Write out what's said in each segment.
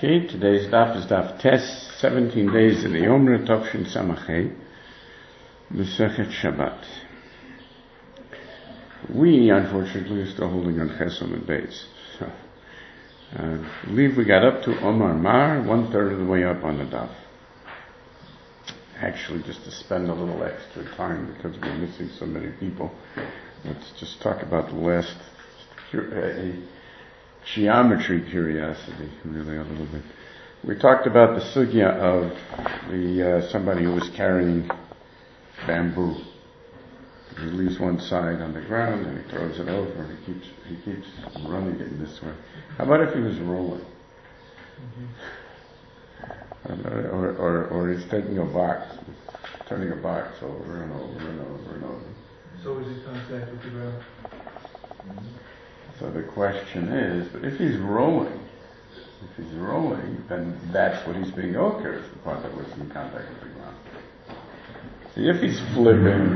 Okay, today's daf is daf Tes, 17 days in the Yomra Tovshin Samachay, B'Sechet Shabbat. We, unfortunately, are still holding on Chesom and Beis. So, I believe we got up to Omar Mar, 1/3 of the way up on the daf. Actually, just to spend a little extra time because we're missing so many people, let's just talk about the last geometry curiosity, really a little bit. We talked about the sugya of the somebody who was carrying bamboo. He leaves one side on the ground and he throws it over and he keeps running it this way. How about if he was rolling? Or he's taking a box, turning a box over and over and over and over. So is it contact with the ground? So the question is, but if he's rolling, then that's what he's being okar, is the part that was in contact with the ground. See, if he's flipping,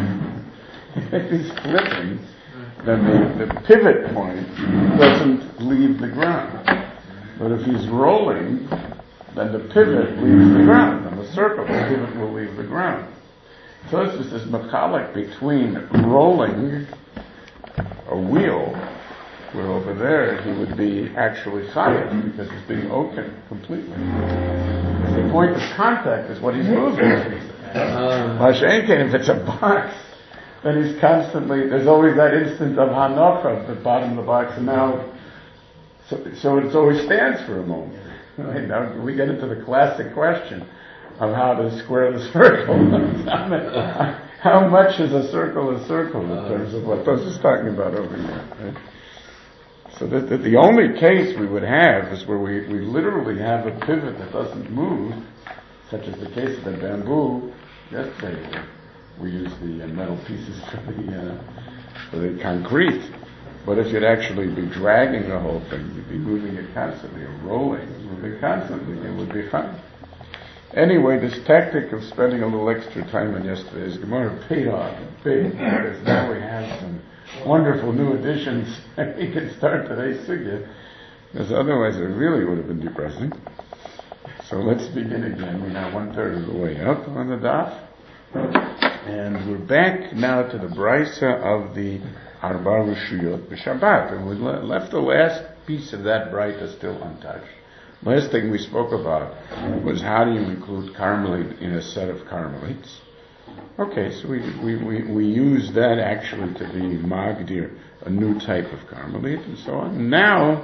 then the pivot point doesn't leave the ground. But if he's rolling, then the pivot leaves the ground. On the circle, the pivot will leave the ground. So it's just this machalik between rolling a wheel, where over there he would be actually chayav because he's being open completely. The point of contact is what he's moving. Mashenken, if it's a box, then he's constantly, there's always that instant of hanocha at the bottom of the box, and now, so it always stands for a moment. Right? Now we get into the classic question of how to square the circle. How much is a circle in terms of what Tosh is talking about over here? Right? So the only case we would have is where we literally have a pivot that doesn't move, such as the case of the bamboo. Yesterday we used the metal pieces for the concrete. But if you'd actually be dragging the whole thing, you'd be moving it constantly, or rolling, moving constantly, it would be fine. Anyway, this tactic of spending a little extra time on yesterday's Gemara paid off big, because now we have some wonderful new additions, and we can start today's sugya, because otherwise it really would have been depressing. So let's begin again. We're now 1/3 of the way up on the daf, and we're back now to the brisa of the Arba Rishuyot b'Shabbat, and we left the last piece of that brisa still untouched. Last thing we spoke about was how do you include Carmelite in a set of Carmelites. Okay, so we use that actually to be Magdir, a new type of Carmelite, and so on. Now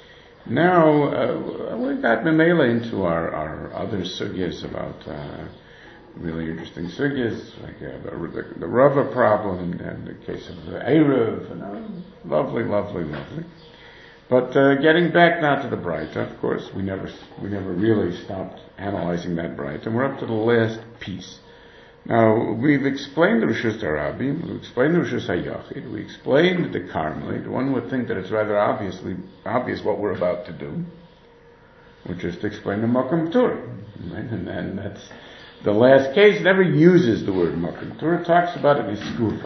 we got Memela into our other sugyas about really interesting sugyas, like the Rava problem and the case of the Erev, and lovely. But getting back now to the Braita, of course, we never really stopped analyzing that Braita, and we're up to the last piece. Now, we've explained the Rishus Harabim, we've explained the Rishus HaYachid, we explained the Carmelite. One would think that it's rather obvious what we're about to do, which is to explain the Makom Torah. Right? And that's the last case. It never uses the word Makom Torah, it talks about it in Skufa.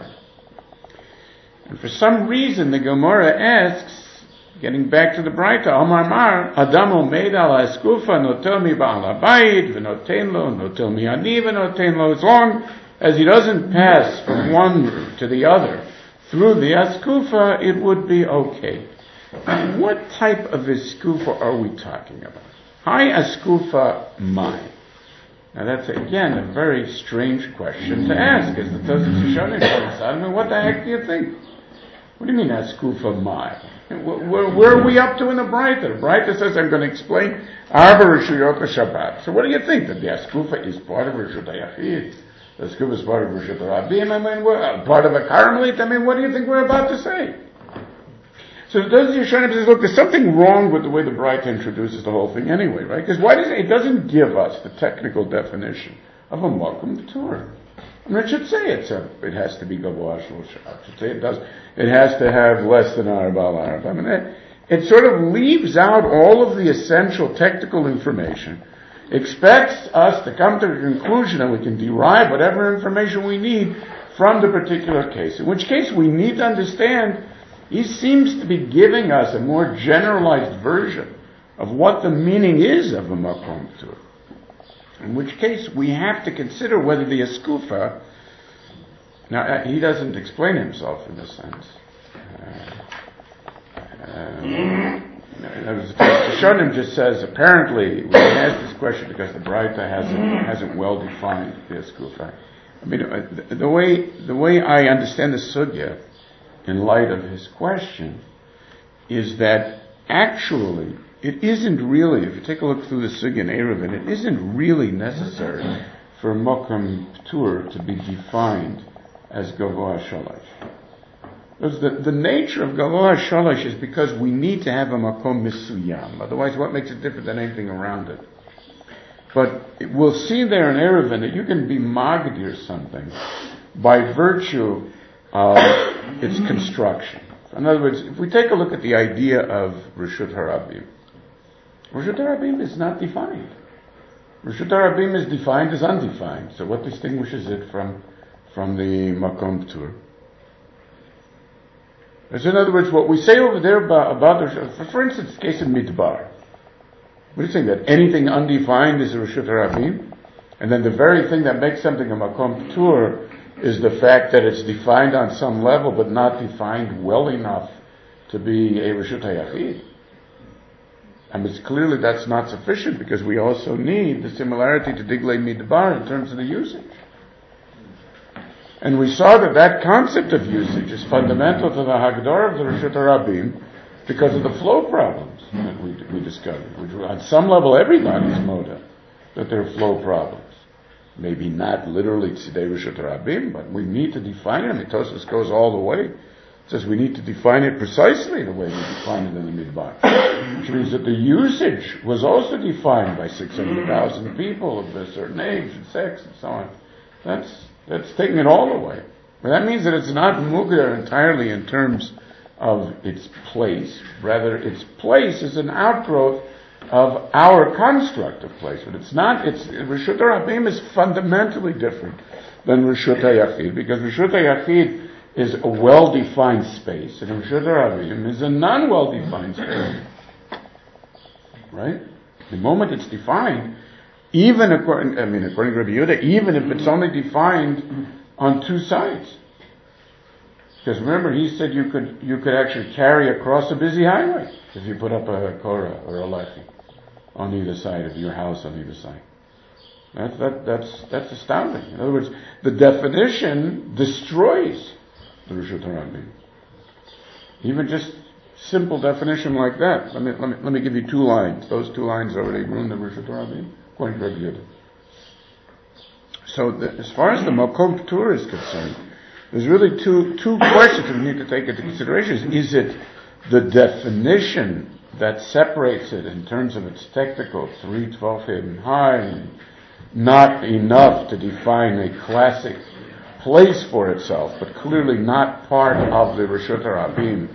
And for some reason, the Gemara asks, getting back to the Braita, Omar Mar, Adam omeid ala eskufa, notel mi ba'al habayit, v'noten lo, notel mi ani, v'noten lo. As long as he doesn't pass from one to the other through the eskufa, it would be okay. And what type of eskufa are we talking about? Hi eskufa mai. Now that's again a very strange question to ask, as the Tosafos Rishonim points out. I mean, what the heck do you think? What do you mean eskufa mai? Where are we up to in the Braita? The Braita says, I'm going to explain Arba Rishuyot Shabbat. So what do you think? That the Askufa is part of Rishut HaYachid? The Askufa is part of Rishut HaRabim? I mean, part of a Carmelite? I mean, what do you think we're about to say? So the Tosafos Rishonim says, look, there's something wrong with the way the Braita introduces the whole thing anyway, right? Because it doesn't give us the technical definition of a Makom Torah. I mean, it should say it has to be Gavoah Shloshah. It should say it has to have less than Arba al Arba. I mean, it sort of leaves out all of the essential technical information, expects us to come to a conclusion and we can derive whatever information we need from the particular case. In which case we need to understand, he seems to be giving us a more generalized version of what the meaning is of a makom ptur. In which case, we have to consider whether the eskufa. Now, he doesn't explain himself in this sense. Shonim just says, apparently, we asked this question because the Braita hasn't well defined the eskufa. I mean, the way I understand the sugya, in light of his question, is that actually, it isn't really, if you take a look through the sugya in Eruvin, it isn't really necessary for makom ptur to be defined as gavoa shalosh. Because the nature of gavoa shalosh is because we need to have a makom misuyam. Otherwise, what makes it different than anything around it? But we'll see there in Eruvin that you can be magdir something by virtue of its construction. In other words, if we take a look at the idea of Reshut Harabim, Reshut Harabim is not defined. Reshut Harabim is defined as undefined. So what distinguishes it from the Makom Ptur? So in other words, what we say over there about for instance, the case of Midbar. What are you saying? That anything undefined is a Reshut Harabim? And then the very thing that makes something a Makom Ptur is the fact that it's defined on some level, but not defined well enough to be a Reshut HaYachid. And it's clearly that's not sufficient, because we also need the similarity to Diglei Midbar in terms of the usage. And we saw that concept of usage is fundamental to the Hagdor of the Reshut HaRabim because of the flow problems that we discovered, which were on some level everybody's moda, that there are flow problems. Maybe not literally Tzidei Reshut HaRabim, but we need to define it. I mean, Tosfos goes all the way. It says we need to define it precisely the way we define it in the Midbar. Which means that the usage was also defined by 600,000 people of a certain age and sex and so on. That's taking it all away. But that means that it's not mugger entirely in terms of its place. Rather, its place is an outgrowth of our construct of place. But it's not, Reshut HaRabim is fundamentally different than Reshut HaYachid, because Reshut HaYachid is a well-defined space, and Reshut HaRabim is a non-well-defined space. Right? The moment it's defined, even according to Rabbi Yehuda, even if it's only defined on two sides. Because remember, he said you could actually carry across a busy highway if you put up a korah or a lechi on either side of your house on either side. That's astounding. In other words, the definition destroys the Reshut HaRabim. Even just simple definition like that. Let me give you 2 lines. Those 2 lines already ruin the Reshut HaRabim, according to Rabbi Yehuda. So as far as the Makom Ptur is concerned, there's really two questions that we need to take into consideration. Is it the definition that separates it in terms of its technical 312 hidden high, not enough to define a classic place for itself, but clearly not part of the Reshut HaRabim?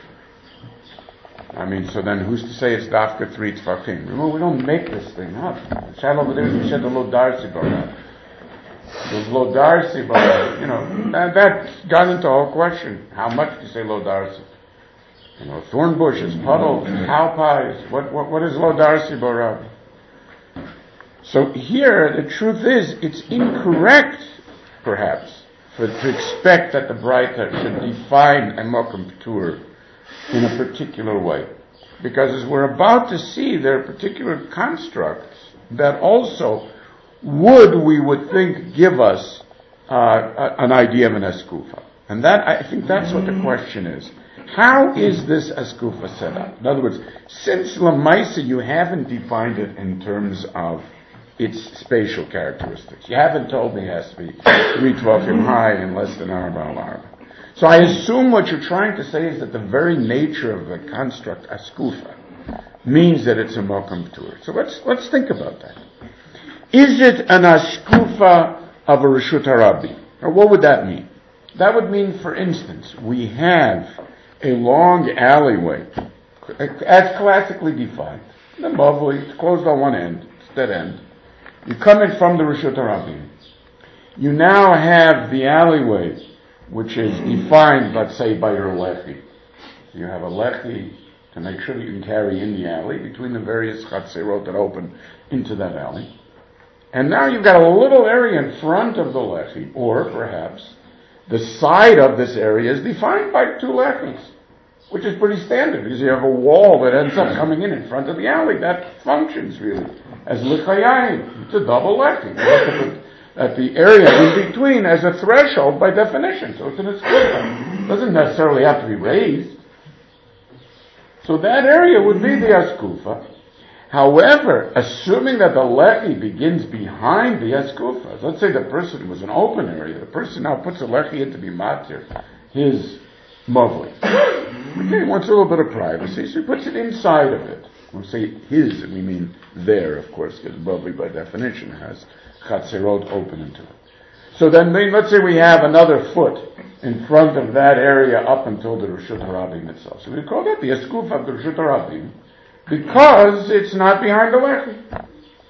I mean, so then who's to say it's Dafka 3 Tfachim? Remember, we don't make this thing up. The Shad over there is we said the Lo Darsi Barat. There's Lo Darsi Barat. That got into a whole question. How much do you say Lo Darsi? Thorn bushes, puddles, cow pies. What is Lo Darsi Barat? So here, the truth is, it's incorrect, perhaps, to expect that the Braita should define a Makom Ptur in a particular way. Because as we're about to see, there are particular constructs that also we would think, give us an idea of an eskufa. And that, I think that's what the question is. How is this eskufa set up? In other words, since Lamaisa you haven't defined it in terms of its spatial characteristics. You haven't told me it has to be 312 high and less than arba al arba. So I assume what you're trying to say is that the very nature of the construct eskufa means that it's a Makom Ptur. So let's think about that. Is it an eskufa of a Reshut HaRabim? Or what would that mean? That would mean, for instance, we have a long alleyway, as classically defined. The mavli, it's closed on one end, it's dead end. You come in from the Reshut HaRabim. You now have the alleyway, which is defined, let's say, by your lechi. You have a lechi to make sure that you can carry in the alley between the various chatzerot that open into that alley. And now you've got a little area in front of the lechi, or perhaps the side of this area is defined by two lechis, which is pretty standard because you have a wall that ends up coming in front of the alley. That functions really as lechayayim. It's a double lechi. You look at the area in between as a threshold by definition. So it's an eskufa. It doesn't necessarily have to be raised. So that area would be the eskufa. However, assuming that the lechi begins behind the eskufa, let's say the person was an open area, the person now puts a lechi in to be matir, his mavli. Okay, he wants a little bit of privacy, so he puts it inside of it. When we say his, we mean there, of course, because mavli by definition has chatzerot open into it. So then, let's say we have another foot in front of that area up until the Reshut HaRabim itself. So we call that the eskufa of the Reshut HaRabim, because it's not behind the lechi.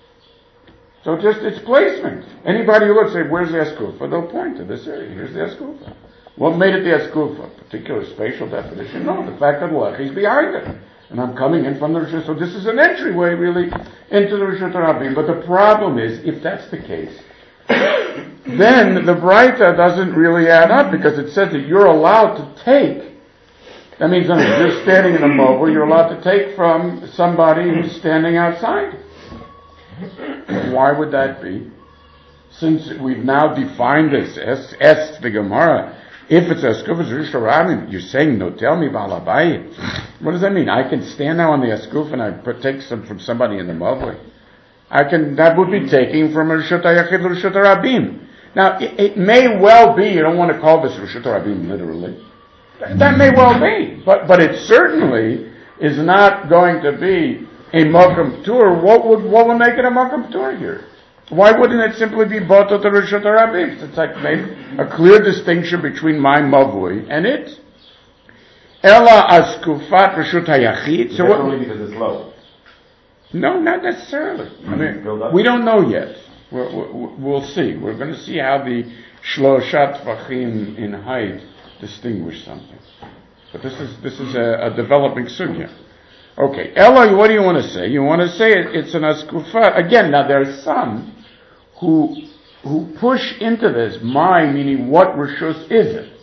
So just its placement. Anybody who looks, say, where's the eskufa? They'll point to this area. Here's the eskufa. What made it the eskufa? Particular spatial definition? No, the fact that the lechi is behind it. And I'm coming in from the Reshut. So this is an entryway, really, into the Reshut HaRabim. But the problem is, if that's the case, then the Braita doesn't really add up, because it says that you're allowed to take. That means that if you're standing in a mobile, you're allowed to take from somebody who's standing outside. Why would that be? Since we've now defined this as the Gemara, if it's eskufa Reshut HaRabim, you're saying, no, tell me balabayit. What does that mean? I can stand now on the eskufa and I take some from somebody in the mobile. That would be taking from a Reshut HaYachid to Reshut HaRabim. Now, it may well be, you don't want to call this Reshut HaRabim literally. That may well be, but it certainly is not going to be a Mokum Ptur. What would make it a Mokum Ptur here? Why wouldn't it simply be Boto to Reshut HaRabim? It's like made a clear distinction between my Mavui and it. Ela Askufat Reshut HaYachid. So only because it's low. No, not necessarily. I mean, we don't know yet. We'll see. We're going to see how the Shloshat Tvachim in height distinguish something. But this is a developing sugya. Okay, Ella, what do you want to say? You want to say it's an askufat. Again, now there are some who push into this, meaning what reshus is it?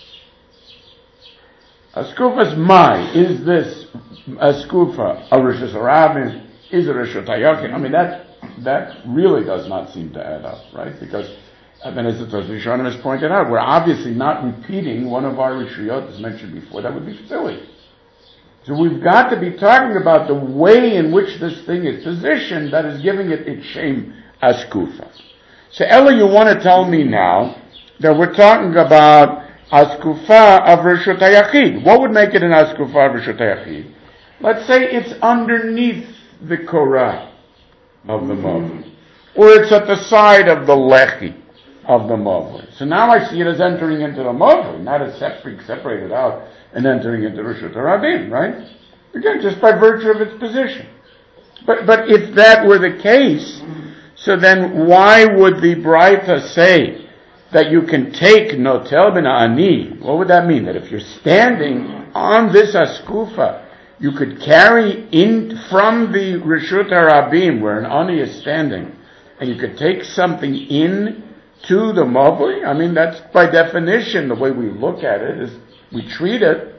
Askufas is this askufa a reshus HaRabim? Is it reshut HaYachid? I mean, that really does not seem to add up, right? Because as the Rishonim has pointed out, we're obviously not repeating one of our Rishiyot as mentioned before. That would be silly. So we've got to be talking about the way in which this thing is positioned that is giving it its shame askufa. So Ella, you want to tell me now that we're talking about askufa of Reshut HaYachid. What would make it an askufa of Reshut HaYachid? Let's say it's underneath the korah of the mavli, or it's at the side of the lechi of the mavli. So now I see it as entering into the mavli, not as separated out and entering into Reshut HaRabim, right? Again, just by virtue of its position. But if that were the case, so then why would the Braita say that you can take notel ben ani? What would that mean? That if you're standing on this askufa, you could carry in from the Reshut HaRabim, where an ani is standing, and you could take something in to the mavli? I mean, that's by definition, the way we look at it, is we treat it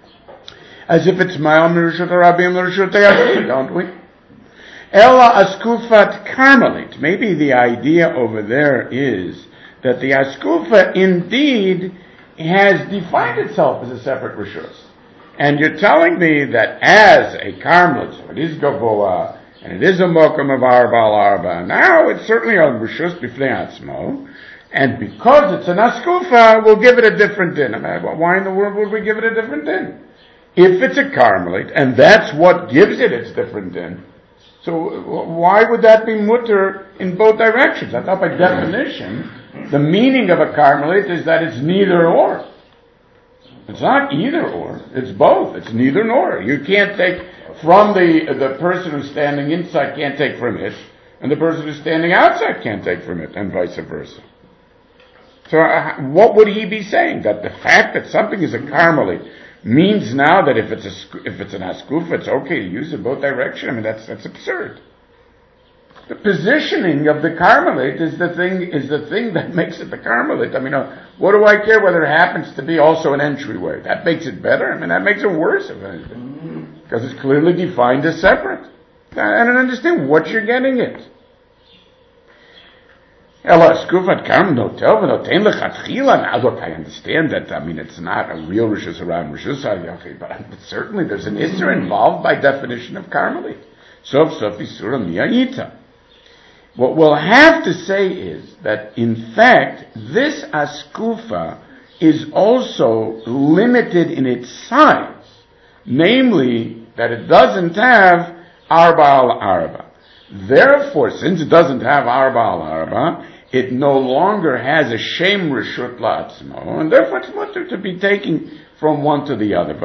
as if it's ma'al Reshut HaRabim Reshut HaYachid, don't we? Ella askufat karmelit. Maybe the idea over there is that the askufa indeed has defined itself as a separate reshus. And you're telling me that as a karmelit, so it is gavoa, and it is a mokum of arba al arba, now it's certainly a reshus b'fnei atzmo, and because it's an askufa, we'll give it a different din. Why in the world would we give it a different din? If it's a karmelit, and that's what gives it its different din, so why would that be mutter in both directions? I thought by definition, the meaning of a karmelit is that it's neither or. It's not either or, it's both. It's neither nor. You can't take from the person who's standing inside, can't take from it, and the person who's standing outside can't take from it, and vice versa. So what would he be saying? That the fact that something is a karmelit means now that if it's an haskufa, it's okay to use it both direction. I mean, that's absurd. The positioning of the Carmelite is the thing that makes it the Carmelite. I mean, what do I care whether it happens to be also an entryway? That makes it better? I mean, that makes it worse, if anything. Because it's clearly defined as separate. I don't understand what you're getting at. Now look, I understand that, I mean, it's not a real Rishus Harabim, Rishus HaYachid, but certainly there's an Isser involved by definition of Carmelite. Sof Isura Miyayita. What we'll have to say is that, in fact, this askufa is also limited in its size. Namely, that it doesn't have arba al arba. Therefore, since it doesn't have arba al arba, it no longer has a shem reshut la'atzmo, and therefore it's mutter to be taken from one to the other.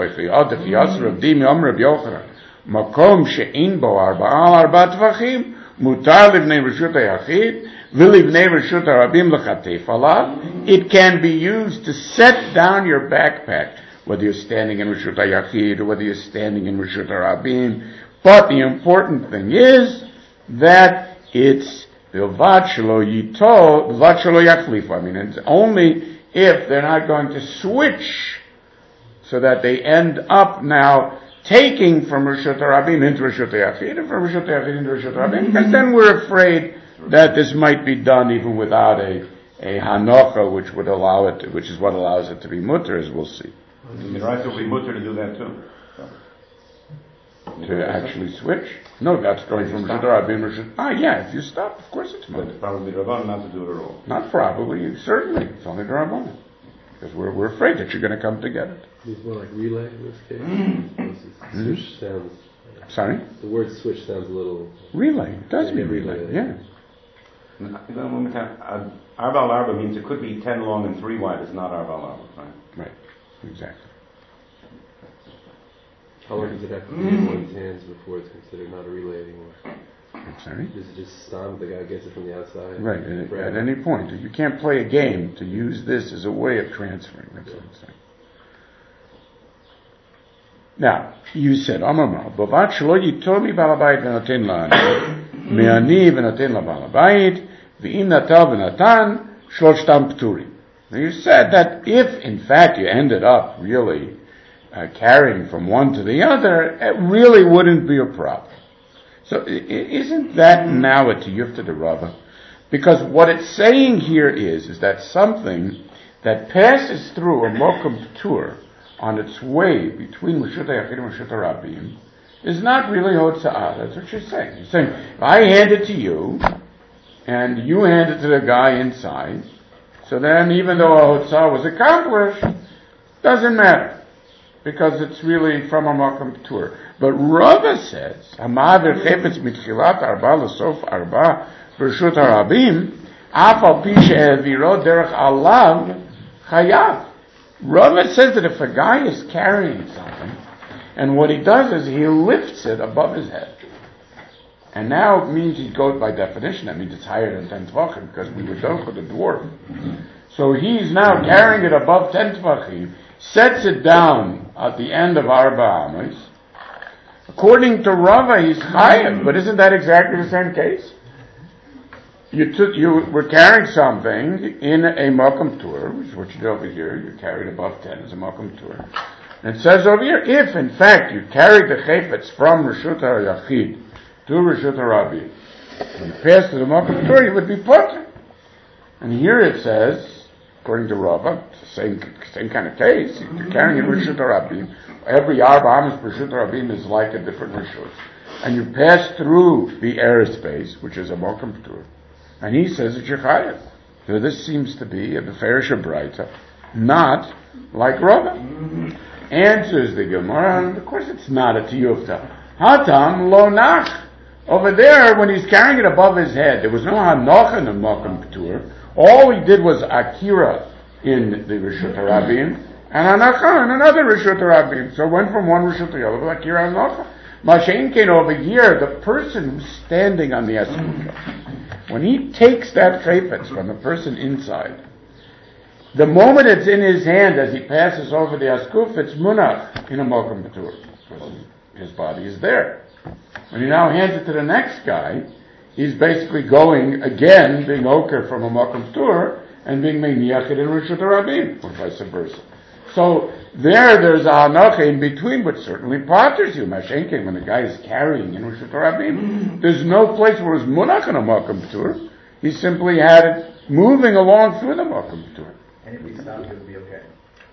Makom she'in bo arba al arba tvachim, mutar livnei reshut hayachid, v'livnei reshut harabim l'chatef alav. It can be used to set down your backpack, whether you're standing in reshut hayachid or whether you're standing in reshut harabim. But the important thing is that it's bilvat shelo yito, bilvat shelo yachlifu. I mean, it's only if they're not going to switch, so that they end up now taking from Reshut Harabim into Reshut HaYachid, and from Reshut HaYachid into Reshut Harabim, because then we're afraid that this might be done even without a hanocha, which would allow it, which is what allows it to be mutter, as we'll see. It's right to be mutter to do that too. To actually switch? No, that's going from Reshut Harabim to Reshut. Yeah, if you stop, of course it's mutter. But it's probably Rabban not to do it at all. Not probably, certainly. It's only the Rabban. Because we're afraid that you're going to come to get it. It's more like relay in this case. Switch sounds... Sorry? The word switch sounds a little... Relay. It does mean relay, yeah. Arba al arba means it could be 10 long and 3 wide. It's not arba al arba, right? Right, exactly. How long does it have to be in one's hands before it's considered not a relay anymore? I'm sorry? Does it just stop? The guy gets it from the outside? Right, at any point. You can't play a game to use this as a way of transferring. That's what I'm saying. Now, you said, Amamah, Bovat shelo yitomi balabayit v'noten la'ani, me'ani v'noten la'balabayit, v'im natal v'natan, shloshtam pturim. Now you said that if, in fact, you ended up really carrying from one to the other, it really wouldn't be a problem. So isn't that now a tiyuf to the Rava? Because what it's saying here is that something that passes through a mokum ptur on its way between Reshut HaYachid and Reshut HaRabim is not really hotza'ah. That's what you're saying. You're saying, if I hand it to you, and you hand it to the guy inside, so then even though a hotza'ah was accomplished, doesn't matter. Because it's really from a mokum ptur. But Rava says, "Hamaver chepetz mitchilat arba l'sof arba b'reshut harabim, af al pi she'eviro derech alav chayav." Rava says that if a guy is carrying something, and what he does is he lifts it above his head, and now it means he goes by definition. That means it's higher than 10 tvachim because we were done with the dwarf. So he's now carrying it above 10 tvachim, sets it down at the end of Arba Amos. According to Rava, he's chayav, but isn't that exactly the same case? You were carrying something in a mokum ptur, which is what you did over here. You carried above 10 as a mokum ptur. And it says over here, if in fact you carried the chayfetz from Reshut HaYachid to Reshut HaRabim, and you passed to the mokum ptur, you would be potter. And here it says, according to Rava, it's the same kind of case. You're carrying in Reshut HaRabim. Every Arba Amos Reshut HaRabim is like a different Reshut. And you pass through the airspace, which is a mokum ptur. And he says that you're chayav. So this seems to be a Beferish Braita, not like Rava. Answers the Gemara, and of course it's not a tiyufta. Hatam lo nach. Over there, when he's carrying it above his head, there was no hanoch in the mokum ptur. All he did was akira in the Reshut HaRabim, and hanacha in another Reshut HaRabim. So it went from one Reshut to the other with akira and hanacha. Mashain came over here, the person who's standing on the eskufa, when he takes that chayfetz from the person inside, The moment it's in his hand as he passes over the askuf, it's munach in a mokum patur, because his body is there. When he now hands it to the next guy, he's basically going again, being oker from a mokum patur, and being meiniach in Rishut Rabim, or vice versa. So there's a hanacha in between, but certainly potters you. Mashenke, when the guy is carrying in Rishut Rabim, there's no place where it's munach in a mokum patur. He simply had it moving along through the mokum patur. And if we stop, it would be okay.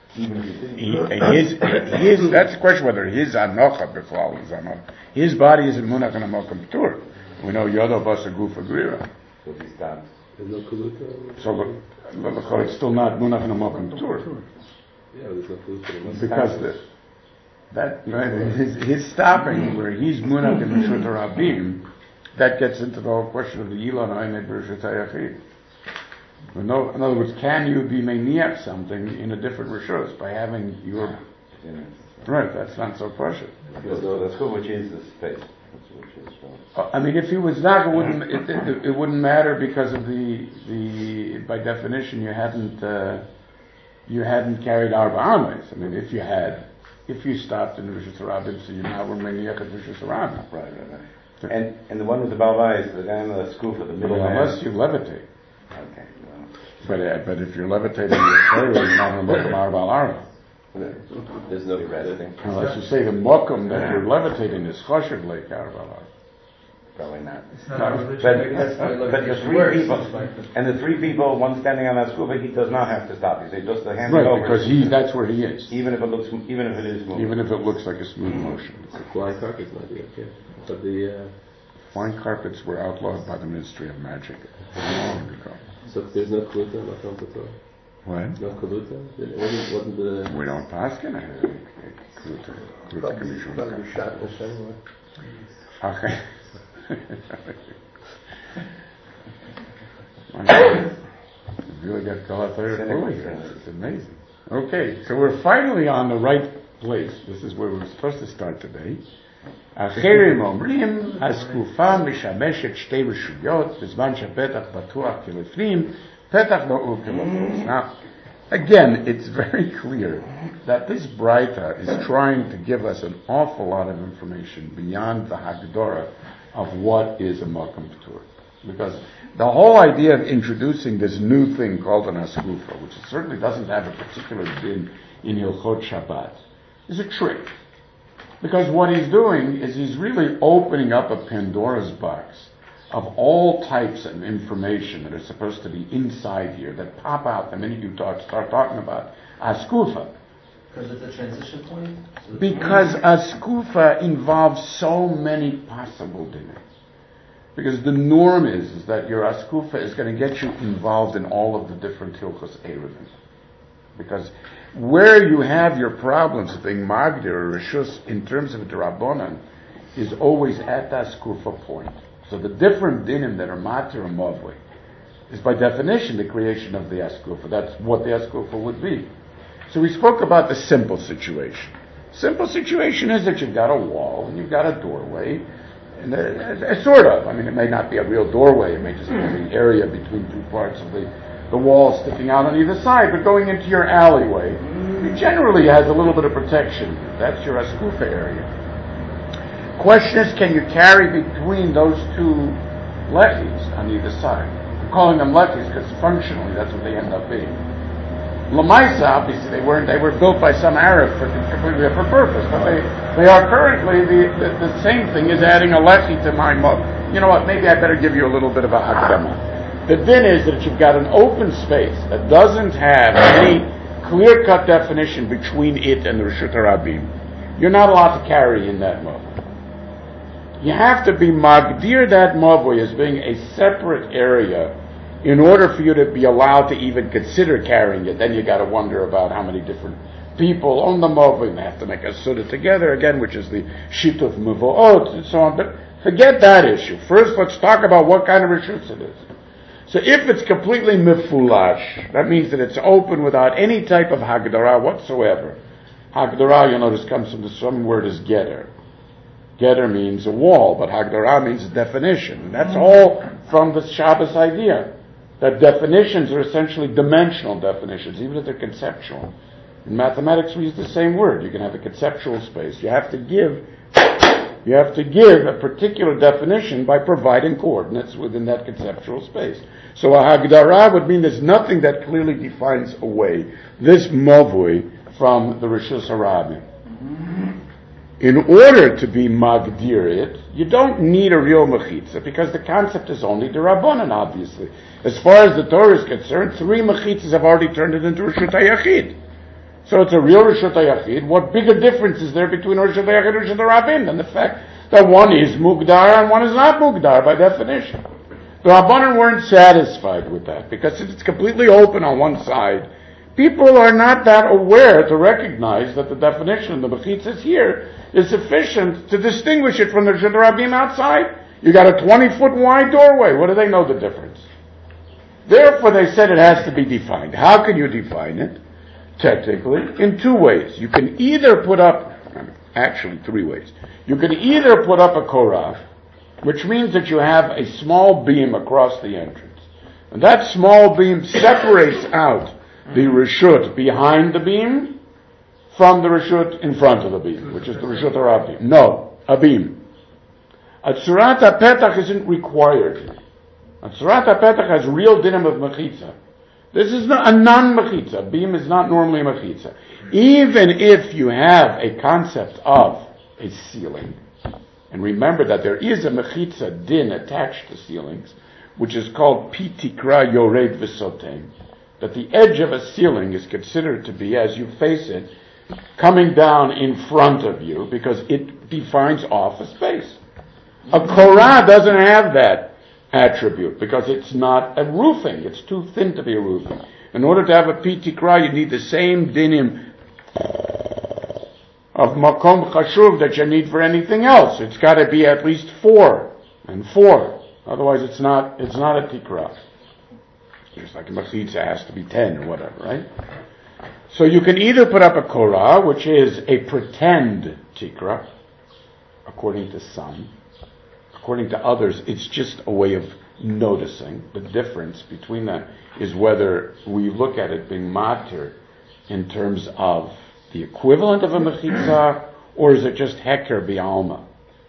That's the question whether his anocha befall is anocha. His body is in munach and a mokum patur. We know yodo basa gufa grira. So if he stops. There's no kaluta. So it's still not munach and a mokum patur. Yeah, there's no kaluta. Because his stopping where he's munach and Rishut Rabim, that gets into the whole question of the ilan oined b'Rishut hayachid. In other words, can you be meiniach something in a different rishus by having your... Right, that's not so precious. So that's good, which is the space. I mean, if he was not, it wouldn't matter because of the by definition, you hadn't carried arba ames. I mean, if you stopped in Rishus Rabim, so you now were meiniach at Rishus Rabim. Right. And the one with the balvai is the guy in the skoof of the middle man. Unless you levitate. Okay. But if you're levitating your Torah, you're not going to look at arba al arba. There's no resting. Unless you say the mokum that you're levitating is choshev like arba al arba. Probably not. It's not No. a religion. But the three people, and the three people, one standing on that scuba, he does not have to stop. You say just the hand Right, over. because that's where he is. even if it is moving. Even if it looks like a smooth motion. The flying carpet's not yet, yeah. But the... Flying carpets were outlawed by the Ministry of Magic long ago. So if there's no kaluta, no kaluta. What? No kaluta? Then it wasn't the... We don't pass in it. Kaluta can be shown. Probably shot in the shin. Okay. My God. You really got Galatea fully here. It's amazing. Okay, so we're finally on the right place. This is where we're supposed to start today. אחרים אומרים, הסקופה משמשת שתי רשויות, בזמן שהפתח פתוח כלפנים, פתח נעול כלפנים. Now, again, it's very clear that this Braita is trying to give us an awful lot of information beyond the Hagdorah of what is a Makom P'tur. Because the whole idea of introducing this new thing called an Askufa, which certainly doesn't have a particular din in Hilchot Shabbat, is a trick. Because what he's doing is he's really opening up a Pandora's box of all types of information that are supposed to be inside here that pop out the minute you start talking about Askufa. Because it's a transition point? Because Askufa involves so many possible dinners. Because the norm is that your Askufa is going to get you involved in all of the different Hilchos Erevim. Because where you have your problems of being Magdir or Rishus in terms of D'Rabbanan is always at that Askufa point. So the different dinim that are Matir and Mavli is by definition the creation of the Askufa. That's what the Askufa would be. So we spoke about the simple situation. Simple situation is that you've got a wall and you've got a doorway. And sort of. I mean, it may not be a real doorway. It may just be the area between two parts of the wall sticking out on either side. But going into your alleyway, it generally has a little bit of protection. That's your Askufa area. Question is, can you carry between those two lechis on either side? I'm calling them lechis because functionally that's what they end up being. Lamaisa, obviously, they were built by some Arab for completely different purpose, but they are currently the same thing as adding a lechi to my mug. You know what, maybe I better give you a little bit of a hakdama. The din is that you've got an open space that doesn't have any clear-cut definition between it and the Rishut Rabim. You're not allowed to carry in that mug. You have to be magdir that mavoi as being a separate area in order for you to be allowed to even consider carrying it. Then you got to wonder about how many different people own the mavoi and they have to make a suda together again, which is the shituf mevoot and so on. But forget that issue. First, let's talk about what kind of rishus it is. So if it's completely mifulash, that means that it's open without any type of hagdara whatsoever. Hagdara, you'll notice, comes from the some word is getter. Getter means a wall, but hagdara means definition. That's all from the Shabbos idea. that definitions are essentially dimensional definitions, even if they're conceptual. In mathematics, we use the same word. You can have a conceptual space. You have to give a particular definition by providing coordinates within that conceptual space. So a hagdara would mean there's nothing that clearly defines away this mavui from the Rishus Harabim. In order to be magdirit, you don't need a real mechitza, because the concept is only the Rabbanan, obviously. As far as the Torah is concerned, 3 mechitzas have already turned it into Rishut HaYachid. So it's a real Rishut HaYachid. What bigger difference is there between Rishut HaYachid and Rishut HaRabim than the fact that one is mugdar and one is not mugdar by definition? The Rabbanan weren't satisfied with that, because since it's completely open on one side, people are not that aware to recognize that the definition of the mechitzas here is sufficient to distinguish it from the Rishut HaRabim outside. You got a 20-foot wide doorway. What do they know the difference? Therefore, they said it has to be defined. How can you define it? Technically, in 2 ways. You can either put up, actually 3 ways. You can either put up a korah, which means that you have a small beam across the entrance. And that small beam separates out the reshut behind the beam from the reshut in front of the beam, which is the reshut harabim. No, a beam. A tzurat hapetach isn't required. A tzurat hapetach has real dinim of mechitza. This is not a non-mechitza. Beam is not normally a mechitza. Even if you have a concept of a ceiling, and remember that there is a mechitza din attached to ceilings, which is called pitikra yored v'sotem, that the edge of a ceiling is considered to be, as you face it, coming down in front of you, because it defines off a space. A korah doesn't have that attribute, because it's not a roofing. It's too thin to be a roofing. In order to have a pitikra, you need the same dinim of makom chashuv that you need for anything else. It's got to be at least 4 and 4. Otherwise, it's not a tikra. Just like a mechitza has to be 10 or whatever, right? So you can either put up a korah, which is a pretend tikra, according to some. According to others, it's just a way of noticing. The difference between them is whether we look at it being matir in terms of the equivalent of a mechitza, or is it just heker bi'alma?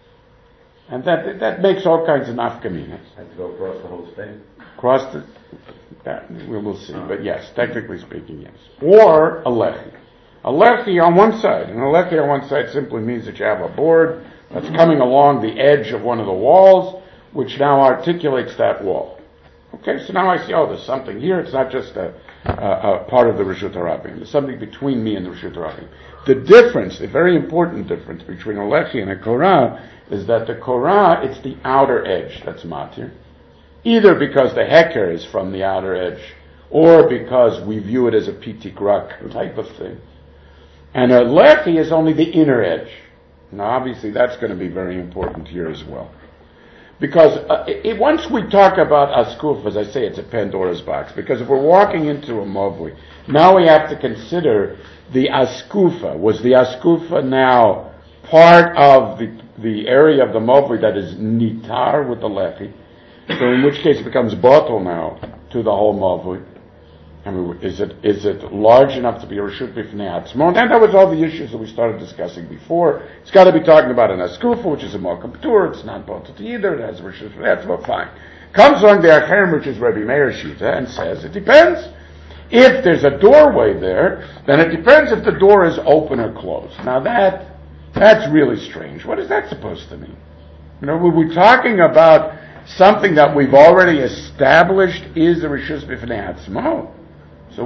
And that makes all kinds of nafkaminas. Have to go across the whole thing. Across that we'll see. But yes, technically speaking, yes. Or a lechi. A lechi on one side. And a lechi on one side simply means that you have a board that's coming along the edge of one of the walls, which now articulates that wall. Okay, so now I see, there's something here. It's not just a part of the Rishut HaRabim. There's something between me and the Rishut HaRabim. The difference, the very important difference between a lechi and a korah, is that the korah, it's the outer edge that's matir. Either because the heker is from the outer edge, or because we view it as a pitikrak type of thing. And a lechi is only the inner edge. Now, obviously, that's going to be very important here as well. Because once we talk about askuf, as I say, it's a Pandora's box. Because if we're walking into a mavui, now we have to consider the askufa. Was the askufa now part of the area of the mavui that is nitar with the lechi? So in which case it becomes batal now to the whole mavui. I mean, is it large enough to be a reshut b'fnei atzmo? And that was all the issues that we started discussing before. It's got to be talking about an askufa, which is a malkam p'tur. It's not batal to either. It has a reshut b'fnei atzmo. Fine. Comes along the acherim, which is Rabbi Meir Shita, and says it depends. If there's a doorway there, then it depends if the door is open or closed. Now that's really strange. What is that supposed to mean? We're talking about something that we've already established is the reshus b'fnei atzmo. So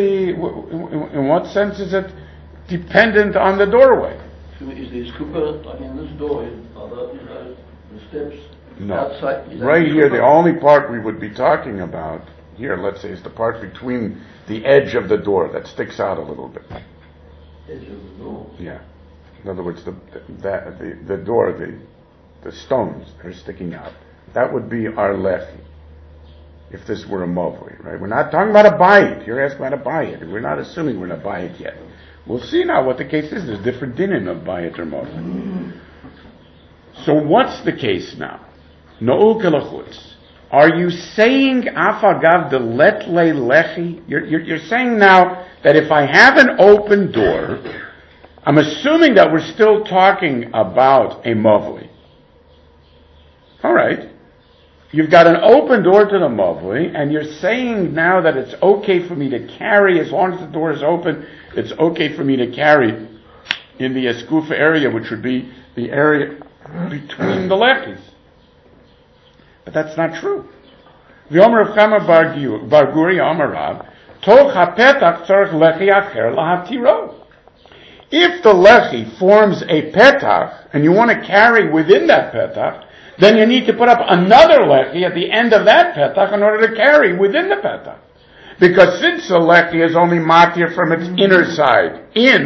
in what sense is it dependent on the doorway? Is the scuba, this door, the steps No. outside? Right here, the only part we would be talking about here, let's say, is the part between the edge of the door that sticks out a little bit. Edge of the door? Yeah. In other words, the door, the stones are sticking out. That would be our lechi, if this were a mavui, right? We're not talking about a bayit. You're asking about a bayit. We're not assuming we're in a bayit yet. We'll see now what the case is. There's different dinim of bayit or mavui. So what's the case now? No'u kelachutz. Are you saying afagav de letle lechi? You're saying now that if I have an open door, I'm assuming that we're still talking about a mavli. All right. You've got an open door to the mavli, and you're saying now that it's okay for me to carry, as long as the door is open, it's okay for me to carry in the eskufa area, which would be the area between the lechis. But that's not true. V'omer Rav Chama bar Guri Omer Rav, toch hapetach tzarich lechi acher lahatiro. If the lechi forms a petach, and you want to carry within that petach, then you need to put up another lechi at the end of that petach in order to carry within the petach. Because since the lechi is only matir from its inner side,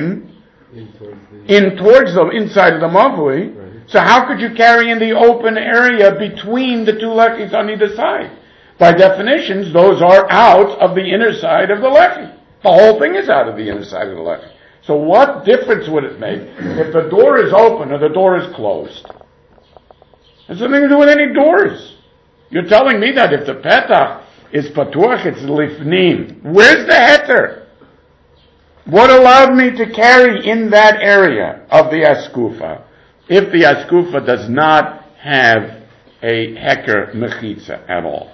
towards the inside of the mavui, right. So how could you carry in the open area between the two lechis on either side? By definitions, those are out of the inner side of the lechi. The whole thing is out of the inner side of the lechi. So what difference would it make if the door is open or the door is closed? It has nothing to do with any doors. You're telling me that if the petach is patuach, it's lifnim. Where's the heter? What allowed me to carry in that area of the askufa if the askufa does not have a heker mechitza at all?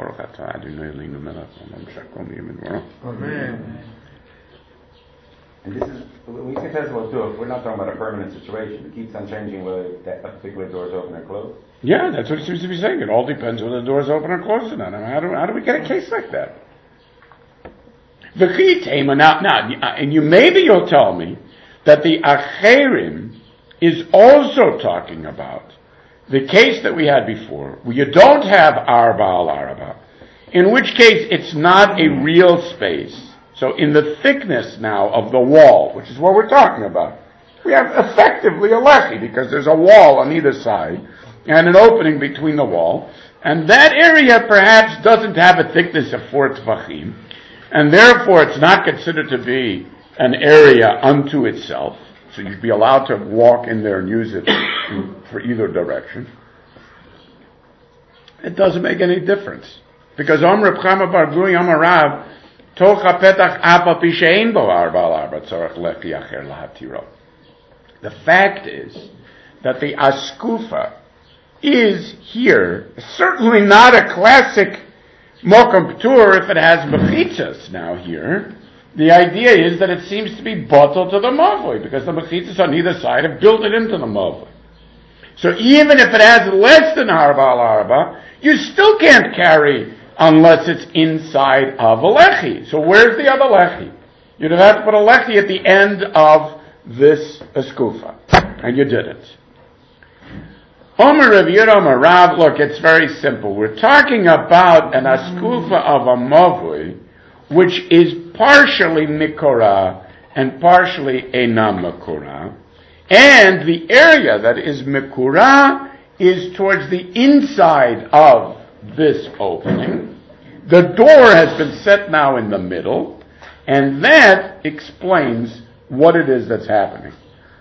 Amen. And this is, when we say festival too, we're not talking about a permanent situation. It keeps on changing whether that particular door is open or closed. Yeah, that's what it seems to be saying. It all depends whether the door is open or closed or not. I mean, how do we get a case like that? And you'll tell me that the acherim is also talking about the case that we had before, where you don't have arba al arba, in which case it's not a real space. So in the thickness now of the wall, which is what we're talking about, we have effectively a lechi, because there's a wall on either side, and an opening between the wall, and that area perhaps doesn't have a thickness of 4 tvachim, and therefore it's not considered to be an area unto itself, so you'd be allowed to walk in there and use it for either direction. It doesn't make any difference. Because Omer Rav Chama bar Guri Omer Rav, toch hapetach apa pi she'ein bo arba al arba tzarech lechi acher lahatiro. The fact is that the askufa is here certainly not a classic mokum p'tur if it has mechitzas now here. The idea is that it seems to be bottled to the mavoi, because the mechitzas on either side have built it into the mavoi. So even if it has less than arba al arba, you still can't carry unless it's inside of a lechi. So where's the other lechi? You'd have to put a lechi at the end of this askufa, and you didn't. Omer Rav Yehuda Omer Rav, look, it's very simple. We're talking about an askufa of a mavui, which is partially mikora and partially enam mikora, and the area that is mikora is towards the inside of this opening. The door has been set now in the middle, and that explains what it is that's happening.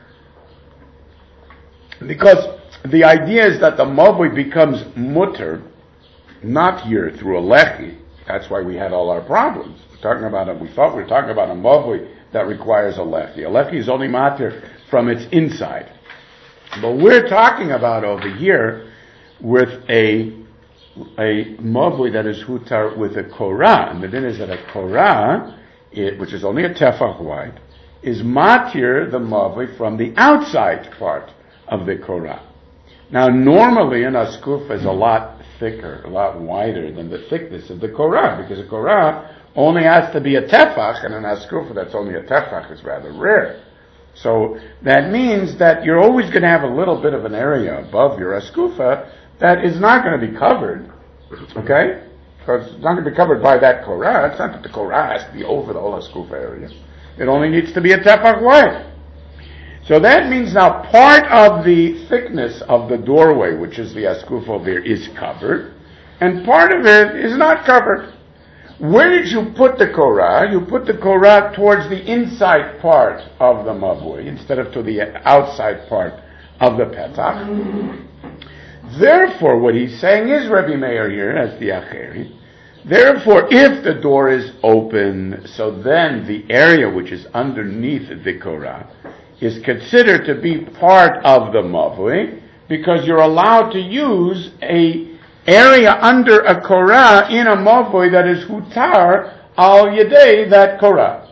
Because the idea is that the mavui becomes mutter, not here through a lechi. That's why we had all our problems. We thought we were talking about a mavui that requires a lechi. A lechi is only matir from its inside. But we're talking about over here with a mavui that is hutar with a korah. And the din is that a korah, which is only a tefach wide, is matir the mavui from the outside part of the korah. Now normally an askuf is a lot thicker, a lot wider than the thickness of the korah, because a korah only has to be a tefach, and an askuf that's only a tefach is rather rare. So that means that you're always going to have a little bit of an area above your askufa that is not going to be covered, okay? Because it's not going to be covered by that korah. It's not that the korah has to be over the whole askufa area. It only needs to be a tefach wide. So that means now part of the thickness of the doorway, which is the askufa over here, is covered, and part of it is not covered. Where did you put the korah? You put the korah towards the inside part of the mavui instead of to the outside part of the petach. Therefore, what he's saying is, Rabbi Meir here, as the Acheri, therefore, if the door is open, so then the area which is underneath the Korah is considered to be part of the Mavui, because you're allowed to use a area under a Korah in a Mavui that is Hutar al Yedei, that Korah.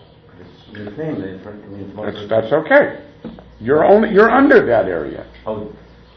That's okay. You're under that area. Oh.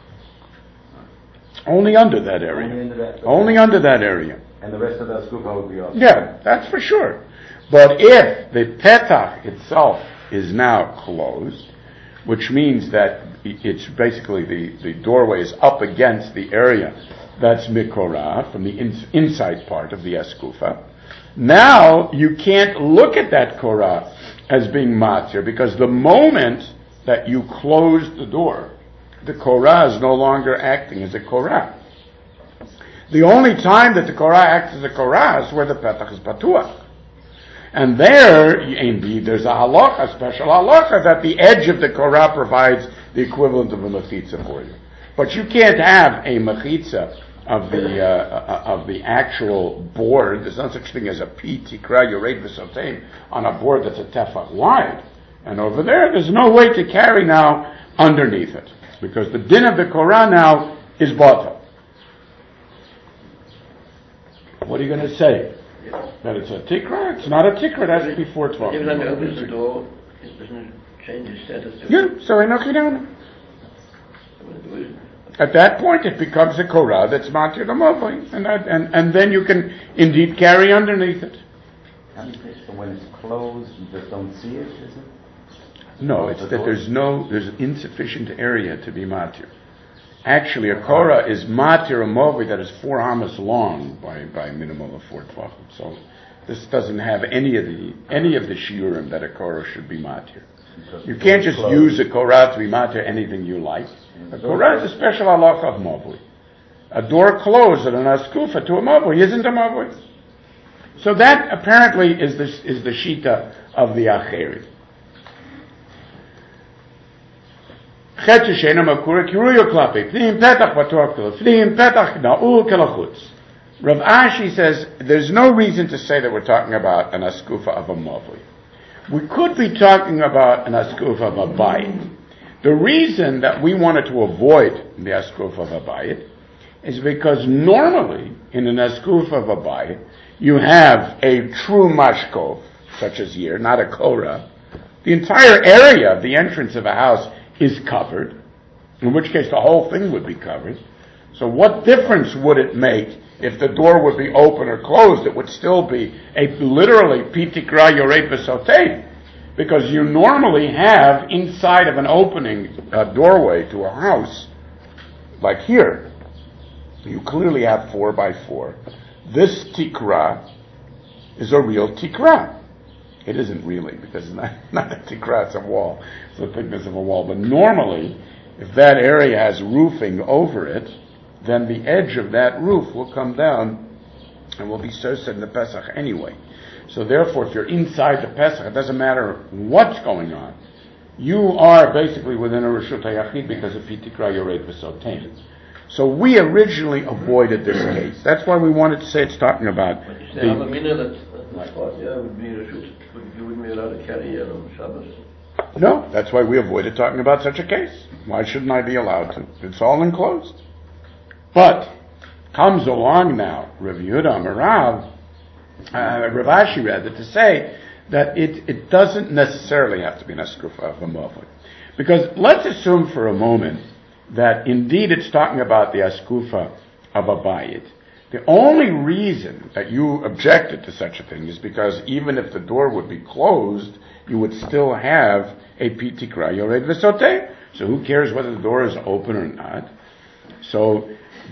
Only under that area. Only under that area. And the rest of the skufa would be off. Yeah, that's for sure. But if the petach itself is now closed, which means that it's basically the doorway is up against the area that's mikorah, from the inside part of the eskufa, now you can't look at that korah as being matir, because the moment that you close the door, the korah is no longer acting as a korah. The only time that the korah acts as a korah is where the petach is patuach. And there, indeed, there's a halacha, a special halacha, that the edge of the korah provides the equivalent of a mechitza for you. But you can't have a mechitza of the actual board. There's no such thing as a tikra yored v'sotein on a board that's a tefach wide. And over there's no way to carry now underneath it, because the din of the korah now is bata. What are you going to say? That it's a tikra? It's not a tikra. That's before 12. Even when he opens the door, it doesn't change its status. Yeah, so enochidown. At that point, it becomes a korah that's matir l'mavui, and then you can indeed carry underneath it. So when it's closed, you just don't see it, is it? No, it's that there's insufficient area to be matir. Actually, a korah is matir a movi that is 4 amas long by minimum of 4 tvachim. So this doesn't have any of the shiurim that a korah should be matir. You can't just use a korah to be matir anything you like. A korah is a special halacha of mavui. A door closed at an askufa to a mavui isn't a mavui. So that apparently is the shita of the acheri. Rav Ashi says there's no reason to say that we're talking about an askufa of a mavui. We could be talking about an askufa of a bayit. The reason that we wanted to avoid the askufa of a bayit is because normally in an askufa of a bayit you have a true mashkov, such as here, not a korah. The entire area of the entrance of a house is covered, in which case the whole thing would be covered. So what difference would it make if the door would be open or closed? It would still be literally pitikra yored v'sotei, because you normally have inside of an opening doorway to a house, like here, you clearly have 4 by 4. This tikra is a real tikra. It isn't really, because it's not a tikra, it's a wall. It's the thickness of a wall. But normally, if that area has roofing over it, then the edge of that roof will come down and will be soused in the Pesach anyway. So therefore, if you're inside the Pesach, it doesn't matter what's going on. You are basically within a Reshut HaYachid because of Pitikra Yored V'Sotein. So we originally avoided this case. That's why we wanted to say it's talking about But you say Havamina that my thought, would be Reshut, you wouldn't be allowed to carry on Shabbos. No, that's why we avoided talking about such a case. Why shouldn't I be allowed to? It's all enclosed. But comes along now, Rav Yehuda Amarav, Rav Ashi rather, to say that it doesn't necessarily have to be an askufa of a mavui. Because let's assume for a moment that indeed it's talking about the askufa of a bayit. The only reason that you objected to such a thing is because even if the door would be closed, you would still have a pitikra yored v'sotei. So who cares whether the door is open or not? So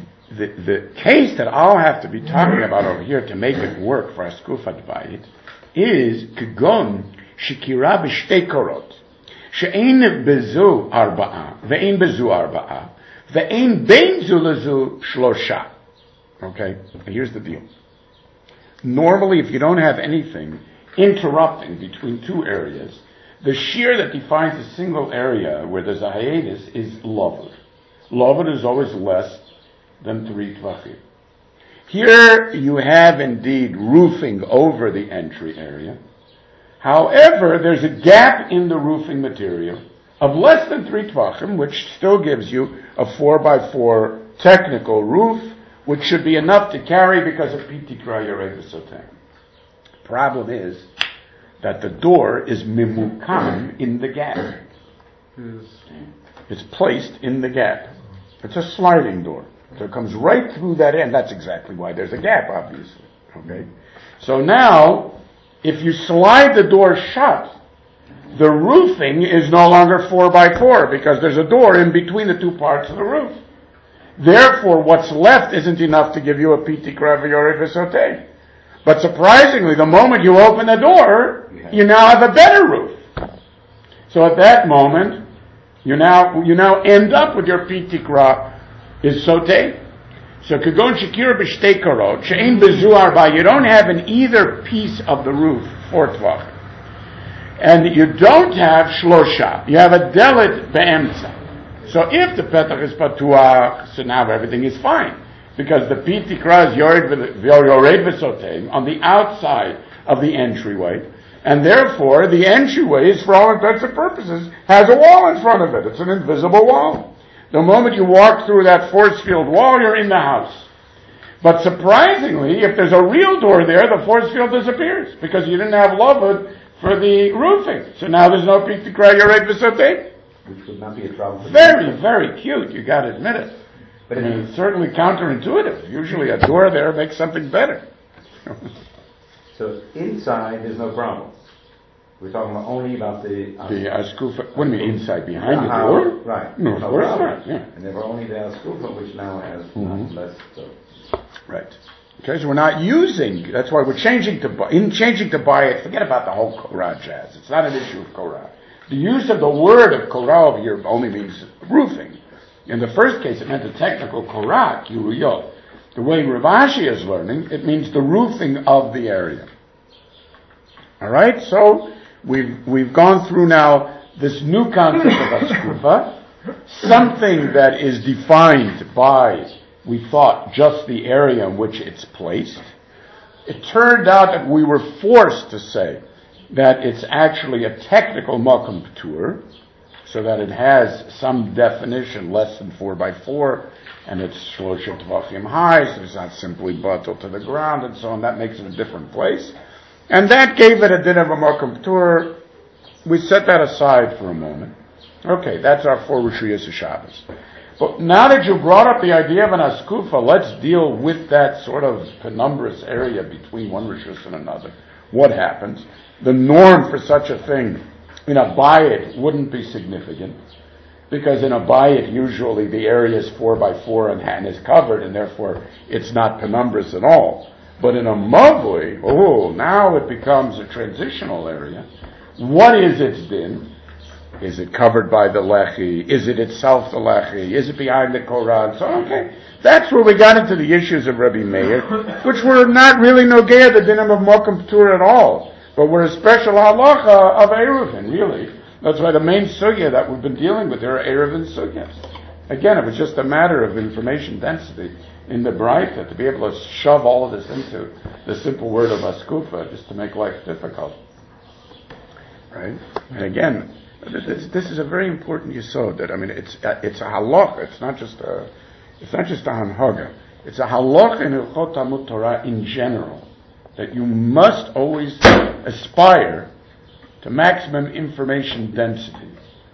the case that I'll have to be talking about over here to make it work for askufat bayit is k'gon shekira b'shtei korot she'ein bezu arba'a ve'ein bezu arba'a ve'ein bein zu lezu shlosha. Okay, here's the deal. Normally, if you don't have anything interrupting between two areas, the shear that defines a single area where there's a hiatus is lover. Lover is always less than 3 tvachim. Here you have indeed roofing over the entry area. However, there's a gap in the roofing material of less than 3 tvachim, which still gives you a 4x4 technical roof, which should be enough to carry because of pitikra yorei v'soteh. Problem is that the door is mimukam in the gap. It's placed in the gap. It's a sliding door. So it comes right through that end. That's exactly why there's a gap, obviously. Okay? So now, if you slide the door shut, the roofing is no longer 4x4 because there's a door in between the two parts of the roof. Therefore, what's left isn't enough to give you a pitikra yorei v'soteh. But surprisingly, the moment you open the door, you now have a better roof. So at that moment, you now end up with your pitikra is soteh. So kagon shekira b'shtei karot she'ein bezuar ba. You don't have in either piece of the roof 4 tvach, and you don't have shlosha. You have a delit be'emtza. So if the petach is patuach, so now everything is fine. Because the pitikra is yorei v'soteh on the outside of the entryway. And therefore, the entryway is, for all intents and purposes, has a wall in front of it. It's an invisible wall. The moment you walk through that force field wall, you're in the house. But surprisingly, if there's a real door there, the force field disappears. Because you didn't have lavud for the roofing. So now there's no pitikra yorei v'soteh. Which would not be a problem. Very, very cute, you gotta admit it. But it's certainly counterintuitive. Usually a door there makes something better. So inside, there's no problem. We're talking only about the askufa. What do you mean inside, behind the door? Right. No, of course not. Yeah. And there were only the askufa, which now has less. So. Right. Okay, so we're not using. That's why we're changing to buy it. Forget about the whole Korah jazz. It's not an issue of Korah. The use of the word of Korah over here only means roofing. In the first case, it meant a technical Korah, kiruyot. The way Rav Ashi is learning, it means the roofing of the area. All right, so we've gone through now this new concept of askufa, something that is defined by, we thought, just the area in which it's placed. It turned out that we were forced to say that it's actually a technical makom p'tur, so that it has some definition less than 4x4, and it's shlosha tvachim high, so it's not simply batel to the ground, and so on. That makes it a different place. And that gave it a din of a makom p'tur. We set that aside for a moment. Okay, that's our 4 Rishuyos Shabbos. But now that you brought up the idea of an askufa, let's deal with that sort of penumbrous area between one Rishus and another. What happens? The norm for such a thing in a bayit wouldn't be significant, because in a bayit usually the area is 4x4 and is covered, and therefore it's not penumbrous at all. But in a mavui, now it becomes a transitional area. What is its din? Is it covered by the lechi? Is it itself the lechi? Is it behind the Korah? So, okay. That's where we got into the issues of Rabbi Meir, which were not really nogea the dinim of Mokum P'tur at all, but were a special halacha of Eruvin, really. That's why the main sugya that we've been dealing with here are Eruvin sugyas. Again, it was just a matter of information density in the Braita to be able to shove all of this into the simple word of askufa, just to make life difficult. Right? And again, this is a very important yesod. That it's a halacha. It's not just a hanhaga. It's a halacha in Hilchot Talmud Torah in general, that you must always aspire to maximum information density.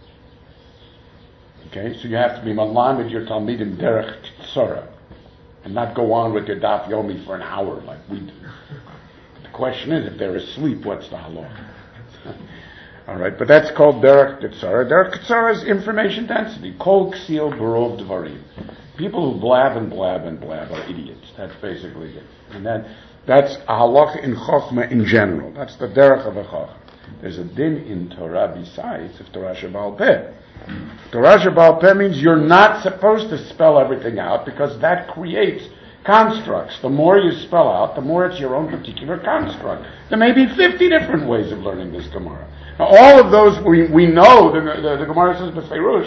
Okay, so you have to be malamed your talmidim derech tzara, and not go on with your daf yomi for an hour like we do. The question is, if they're asleep, what's the halacha? All right, but that's called derech tzara. Derech tzara is information density. Kol ksil barov dvarim. People who blab and blab and blab are idiots. That's basically it. And that's a halacha in chokhmah in general. That's the derech of a chokhmah. There's a din in Torah besides of Torah Shebaal Peh. Torah Shebaal Peh means you're not supposed to spell everything out, because that creates constructs. The more you spell out, the more it's your own particular construct. There may be 50 different ways of learning this Gemara. Now, all of those we know, the Gemara says b'feirush,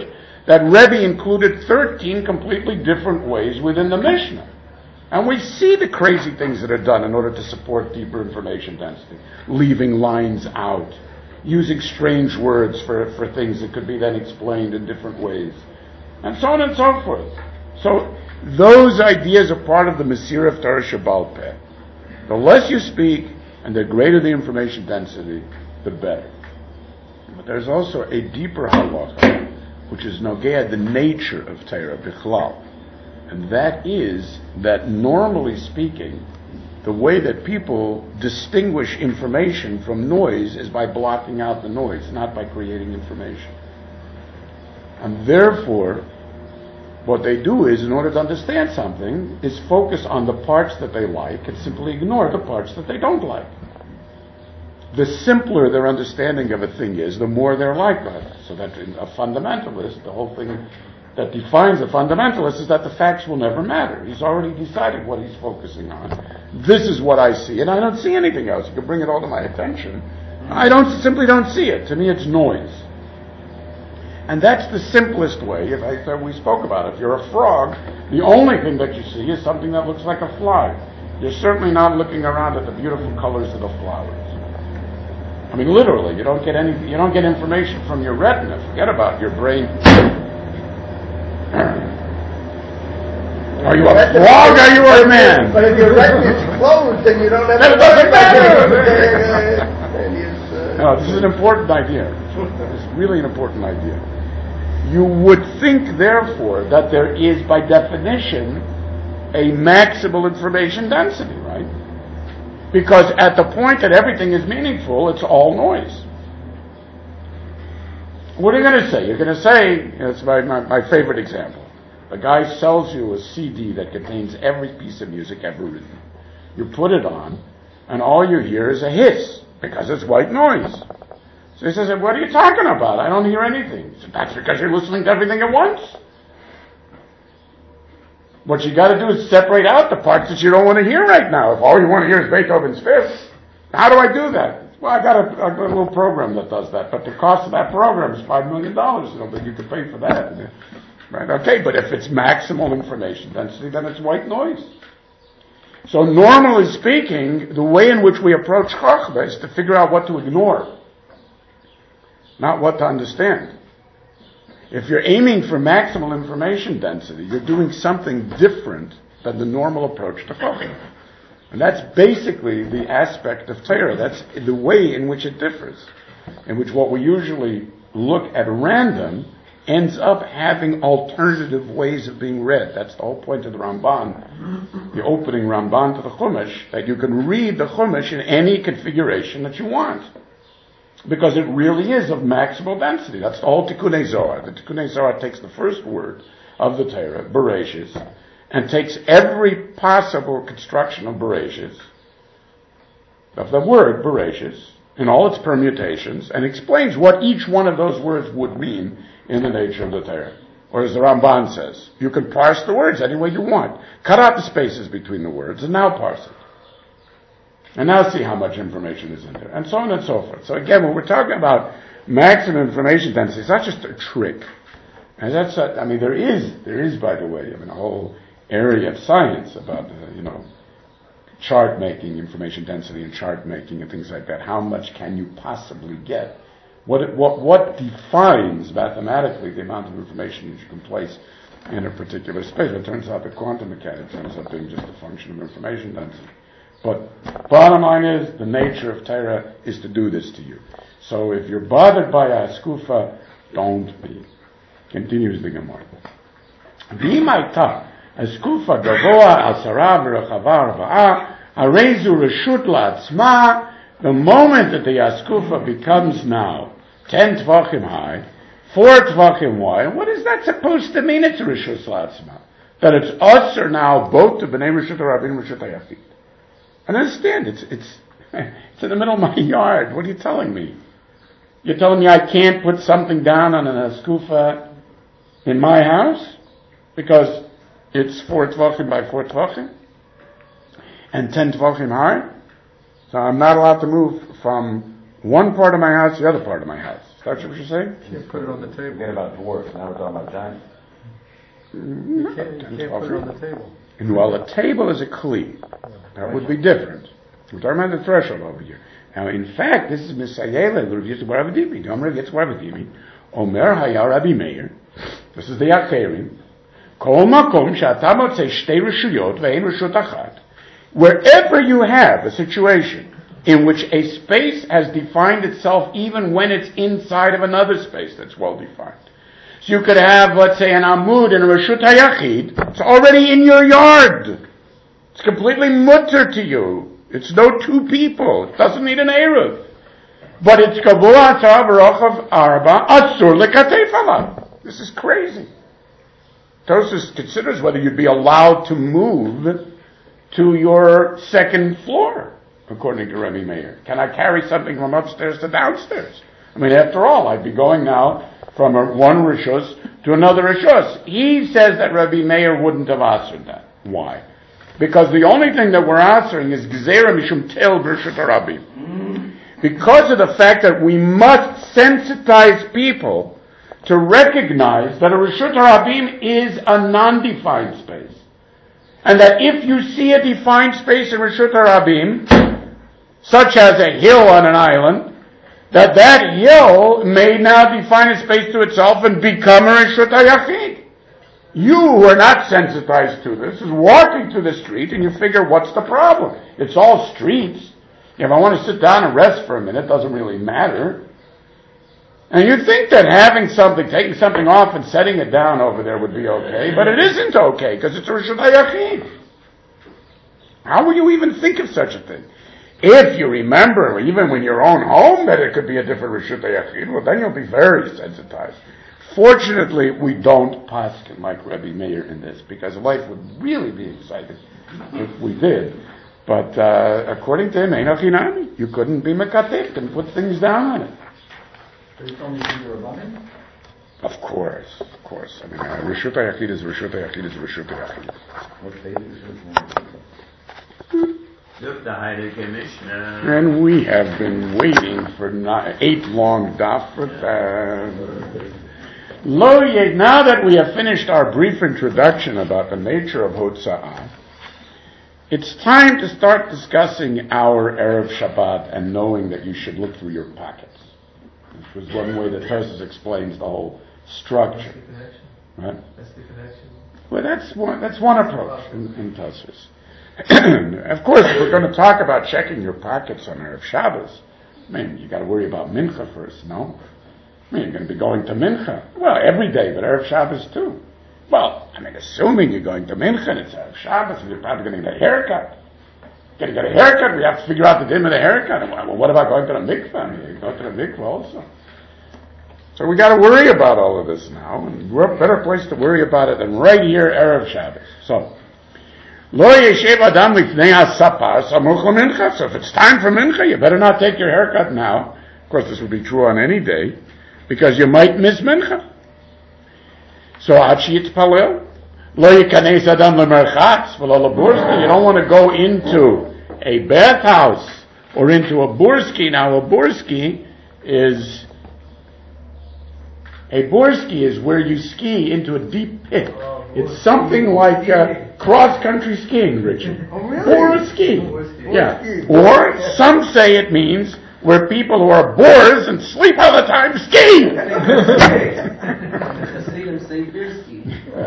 that Rebbe included 13 completely different ways within the Mishnah. And we see the crazy things that are done in order to support deeper information density. Leaving lines out, using strange words for things that could be then explained in different ways, and so on and so forth. So those ideas are part of the Mesirah of Torah Shebaal Peh. The less you speak and the greater the information density, the better. But there's also a deeper halacha, which is nogea the nature of Torah bichlal. And that is that normally speaking, the way that people distinguish information from noise is by blocking out the noise, not by creating information. And therefore, what they do is, in order to understand something, is focus on the parts that they like and simply ignore the parts that they don't like. The simpler their understanding of a thing is, the more they're like it. So that a fundamentalist, the whole thing that defines a fundamentalist is that the facts will never matter. He's already decided what he's focusing on. This is what I see, and I don't see anything else. You can bring it all to my attention. I simply don't see it. To me, it's noise. And that's the simplest way. We spoke about it. If you're a frog, the only thing that you see is something that looks like a fly. You're certainly not looking around at the beautiful colors of the flowers. I mean, literally, you don't get information from your retina. Forget about your brain. Are you a frog or are you a man? But if your retina is closed, then you don't have That to doesn't matter. No, this is an important idea. It's really an important idea. You would think, therefore, that there is, by definition, a maximal information density, right? Because at the point that everything is meaningful, it's all noise. What are you going to say? You're going to say, it's my favorite example. The guy sells you a CD that contains every piece of music ever written. You put it on, and all you hear is a hiss, because it's white noise. So he says, what are you talking about? I don't hear anything. He said, that's because you're listening to everything at once. What you got to do is separate out the parts that you don't want to hear right now. If all you want to hear is Beethoven's Fifth, how do I do that? Well, I got a little program that does that, but the cost of that program is $5 million. I don't think you could pay for that. Right? Okay, but if it's maximal information density, then it's white noise. So normally speaking, the way in which we approach Chochmah is to figure out what to ignore, not what to understand. If you're aiming for maximal information density, you're doing something different than the normal approach to Chochmah. And that's basically the aspect of Torah. That's the way in which it differs, in which what we usually look at random ends up having alternative ways of being read. That's the whole point of the Ramban, the opening Ramban to the Chumash, that you can read the Chumash in any configuration that you want. Because it really is of maximal density. That's the whole Tikkunei Zohar. The Tikkunei Zohar takes the first word of the Torah, Bereshis, and takes every possible construction of Bereshis, of the word Bereshis, in all its permutations, and explains what each one of those words would mean in the nature of the Torah. Or as the Ramban says, you can parse the words any way you want. Cut out the spaces between the words, and now parse it. And now see how much information is in there, and so on and so forth. So again, when we're talking about maximum information density, it's not just a trick. And that's, there is, by the way, a whole area of science about, chart making, information density and chart making and things like that. How much can you possibly get? What defines mathematically the amount of information that you can place in a particular space? It turns out that quantum mechanics ends up being just a function of information density. But bottom line is, the nature of Torah is to do this to you. So if you're bothered by a skufa, don't be. Continues the Gemara. V'imaita a skufa gavoa asara v'rechava arba'a arezu reshut la'atzma. The moment that the askufa becomes now 10 tvachim high, 4 tvachim wide, what is that supposed to mean? It's reshut la'atzma. That it's us or now both to b'nei reshut harabim reshut hayachid. And understand, it's in the middle of my yard. What are you telling me? You're telling me I can't put something down on an askufa in my house because it's 4 tvachim by 4 tvachim and 10 tvachim high? So I'm not allowed to move from one part of my house to the other part of my house. Is that what you're saying? Can't put it on the table. Forget about dwarfs, now we're talking about giants. You can't put it on the table. And while a table is a kli, that would be different. We're talking about the threshold over here. Now, in fact, this is Misayela, the Rav Yitzchak Bar Avadimi. Gomer gets Bar Avadimi. Omer Haya Rabbi Meir. This is the Acherim. Kol makom she'ata motzei shtei reshuyot ve'ein reshut achat. Wherever you have a situation in which a space has defined itself even when it's inside of another space that's well defined. So you could have, let's say, an amud in a Reshut HaYachid. It's already in your yard. It's completely mutter to you. It's no two people. It doesn't need an Eruv. But it's Kavua Atzah B'Rochav Arba Asur Lekatef Alav. This is crazy. Tosfos considers whether you'd be allowed to move to your second floor, according to Rabbi Meir. Can I carry something from upstairs to downstairs? I mean, after all, I'd be going now from one rishus to another rishus. He says that Rabbi Meir wouldn't have answered that. Why? Because the only thing that we're answering is Gzeira Mishum Tel B'Reshut HaRabim. Because of the fact that we must sensitize people to recognize that a Reshut HaRabim is a non-defined space. And that if you see a defined space in Reshut HaRabim, such as a hill on an island, that hill may now define a space to itself and become a Reshut HaYachid. You who are not sensitized to this is walking through the street and you figure, what's the problem? It's all streets. If I want to sit down and rest for a minute, it doesn't really matter. And you think that taking something off and setting it down over there would be okay, but it isn't okay, because it's a Reshut HaYachid. How will you even think of such a thing? If you remember, even when your own home, that it could be a different Reshut HaYachid, well, then you'll be very sensitized. Fortunately, we don't paskin like Rabbi Meir in this, because life would really be exciting if we did. But according to him, you couldn't be mekatif and put things down on it. So you told me you were running? Of course. I mean, Reshut HaYachid is Reshut HaYachid is Reshut HaYachid. What phase is And we have been waiting for 8 long daf for that. Now that we have finished our brief introduction about the nature of Hotza'ah, it's time to start discussing our Erev Shabbat and knowing that you should look through your pockets. Which was one way that Tosfos explains the whole structure. Right? That's the connection. Well, that's one approach in Tosfos. Of course, if we're going to talk about checking your pockets on Erev Shabbos, I mean, you got to worry about Mincha first, no? I mean, you're going to be going to Mincha. Well, every day, but Erev Shabbos too. Well, I mean, assuming you're going to Mincha and it's Erev Shabbos, you're probably going to get a haircut. Going to get a haircut, we have to figure out the din of the haircut. Well, what about going to the mikveh? I mean, you go to the mikveh also. So we got to worry about all of this now, and we're a better place to worry about it than right here, Erev Shabbos. So, Lo yeshev adam lifnei hasapar samuch lemincha. So if it's time for mincha, you better not take your haircut now. Of course, this would be true on any day, because you might miss mincha. So ad sheyitzpalel, lo yikanes adam lemerchatz v'lo leburski. You don't want to go into a bathhouse or into a burski. Now, a burski is where you ski into a deep pit. It's something like cross-country skiing, Richard. Oh, really? Burski. Yeah. Or some say it means where people who are bores and sleep all the time ski. Hasidim say Birsky.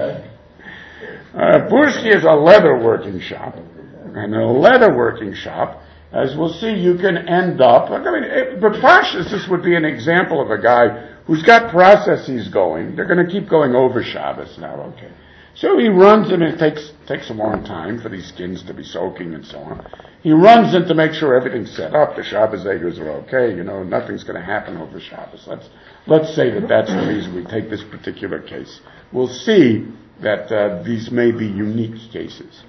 Burski is a leather working shop. And in a leather working shop, as we'll see, you can end up, but Pashas, this would be an example of a guy who's got processes going. They're going to keep going over Shabbos now, okay. So he runs in, it takes a long time for these skins to be soaking and so on. He runs in to make sure everything's set up, the Shabbos Eggers are okay, nothing's going to happen over Shabbos. Let's say that that's the reason we take this particular case. We'll see that these may be unique cases.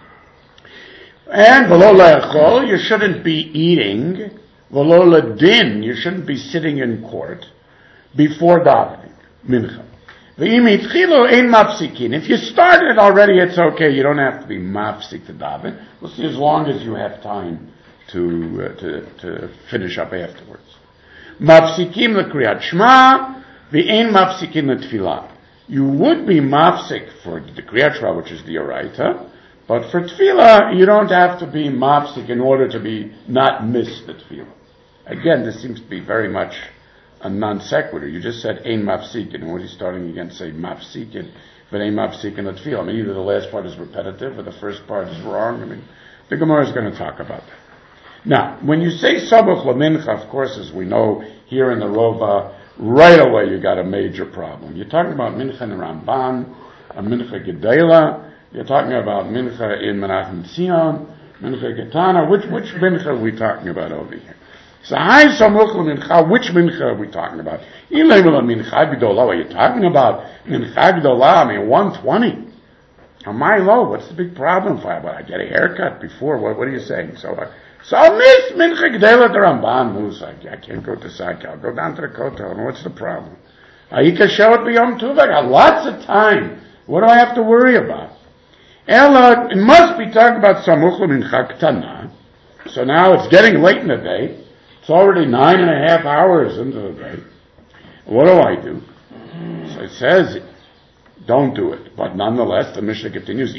And v'lo le'achol, you shouldn't be eating. V'lo le'din, you shouldn't be sitting in court before davening, mincha. V'im hitchilu ein mafsikin. If you started already, it's okay. You don't have to be mafsik to daven. We'll see as long as you have time to finish up afterwards. mafsikim l'kriyat shema, v'ein mafsikim l'tfilah. You would be mafsik for the kriyat shema, which is the oraita, but for tefillah, you don't have to be mafsik in order to be not miss the tefillah. Again, this seems to be very much a non sequitur. You just said ein mafsikin, and what are you starting again to say mafsikin? If it ain't mafsikin the tefillah, I mean, either the last part is repetitive or the first part is wrong. I mean, the Gemara is going to talk about that. Now, when you say sabuch lamincha, of course, as we know here in the Rova, right away you got a major problem. You're talking about mincha in Ramban, a mincha gedela. You're talking about mincha in Menachem Tzion, mincha getana. Which mincha are we talking about over here? So, hi sabuch lamincha. Which mincha are we talking about? Mincha gedola. Are you talking about mincha gedola? I mean, 120. Am I low? What's the big problem? If I get a haircut before, what are you saying? So I'll miss mincha gedela the Ramban moves. I can't go to Saika. I'll go down to the Kotel. What's the problem? Ayika showed b'yom tuv. I got lots of time. What do I have to worry about? Ella, it must be talking about samuch mincha ktana. So now it's getting late in the day. It's already 9.5 hours into the day. What do? So it says, don't do it. But nonetheless, the Mishnah continues,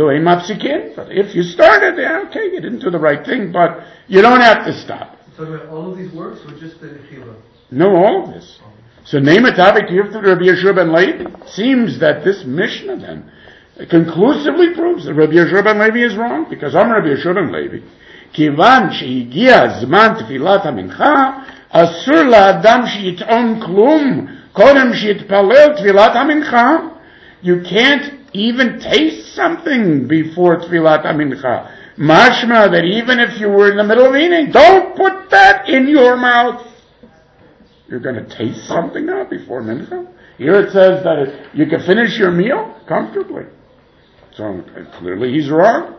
but if you started, okay, you didn't do the right thing, but you don't have to stop. So all of these works or just the Nechila? No, all of this. So name a topic here to Rabbi Yeshua ben Levi. Seems that this Mishnah then conclusively proves that Rabbi Yeshua ben Levi is wrong, because I'm Rabbi Yeshua ben Levi. Kivan shehigia zman tefilat hamincha, asur la'adam sheyitom klum, kodem sheyitpalel tefilat hamincha. You can't even taste something before Tfilat HaMincha. Mashma, that even if you were in the middle of eating, don't put that in your mouth. You're going to taste something now before Mincha? Here it says that you can finish your meal comfortably. So clearly he's wrong.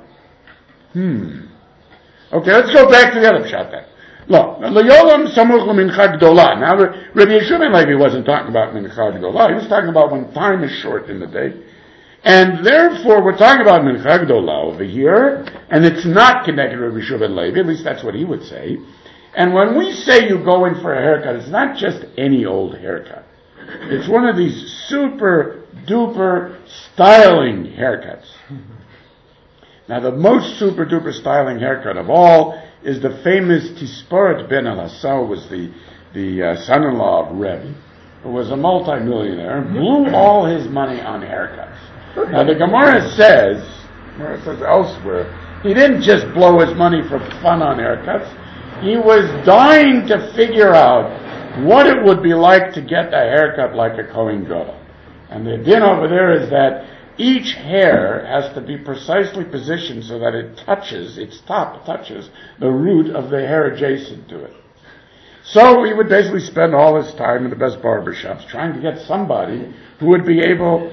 Okay, let's go back to the other pshat then. Look, L'yolam samuch l'mincha gdola. Now, Rabbi Yeshua ben Levi wasn't talking about mincha gdola. He was talking about when time is short in the day. And therefore, we're talking about mincha gdola over here, and it's not connected to Rabbi Yeshua ben Levi, at least that's what he would say. And when we say you go in for a haircut, it's not just any old haircut. It's one of these super duper styling haircuts. Now, the most super duper styling haircut of all is the famous Tisparat ben al-Hassau, was the son-in-law of Rebbe, who was a multimillionaire and blew all his money on haircuts. Now the Gemara says elsewhere, he didn't just blow his money for fun on haircuts. He was dying to figure out what it would be like to get a haircut like a Kohen Gadol. And the din over there is that each hair has to be precisely positioned so that its top touches the root of the hair adjacent to it. So he would basically spend all his time in the best barbershops trying to get somebody who would be able...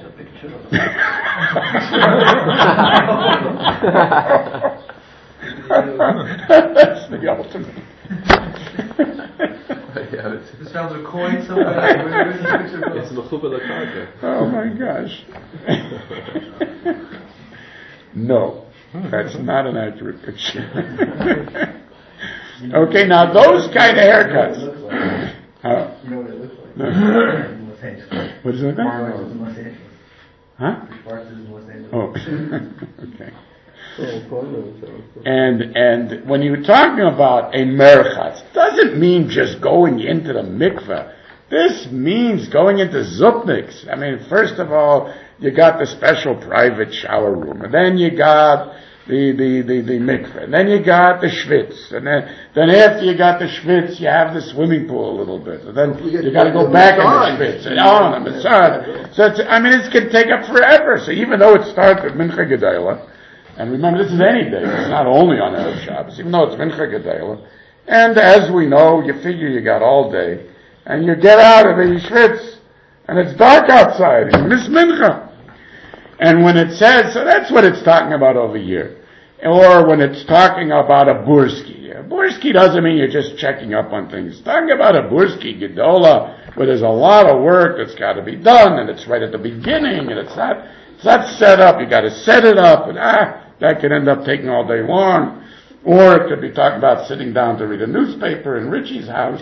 That's the ultimate. This sounds a coin somewhere. It's mechuba l'karka. Oh my gosh. No, that's not an accurate picture. Okay, now those kind of haircuts. You know what it looks like? What is it? Schwartz is in Los Angeles. Huh? Schwartz is in Los Angeles. Oh, okay. And when you're talking about a merchatz, doesn't mean just going into the mikveh. This means going into zupniks. I mean, first of all, you got the special private shower room, and then you got the mikveh, and then you got the schwitz, and then after you got the schwitz, you have the swimming pool a little bit, and then you got to go back in the schwitz, and the massage. So it can take up forever. So even though it starts with mincha gedela, and remember, this is any day. It's not only on Erev Shabbos, even though it's Mincha Gedela. And as we know, you figure you got all day, and you get out of the schwitz, and it's dark outside, and you miss Mincha. And when it says, so that's what it's talking about over here. Or when it's talking about a burski. A burski doesn't mean you're just checking up on things. It's talking about a burski Gedola, where there's a lot of work that's got to be done, and it's right at the beginning, and it's not set up. You got to set it up, and that could end up taking all day long. Or it could be talking about sitting down to read a newspaper in Richie's house.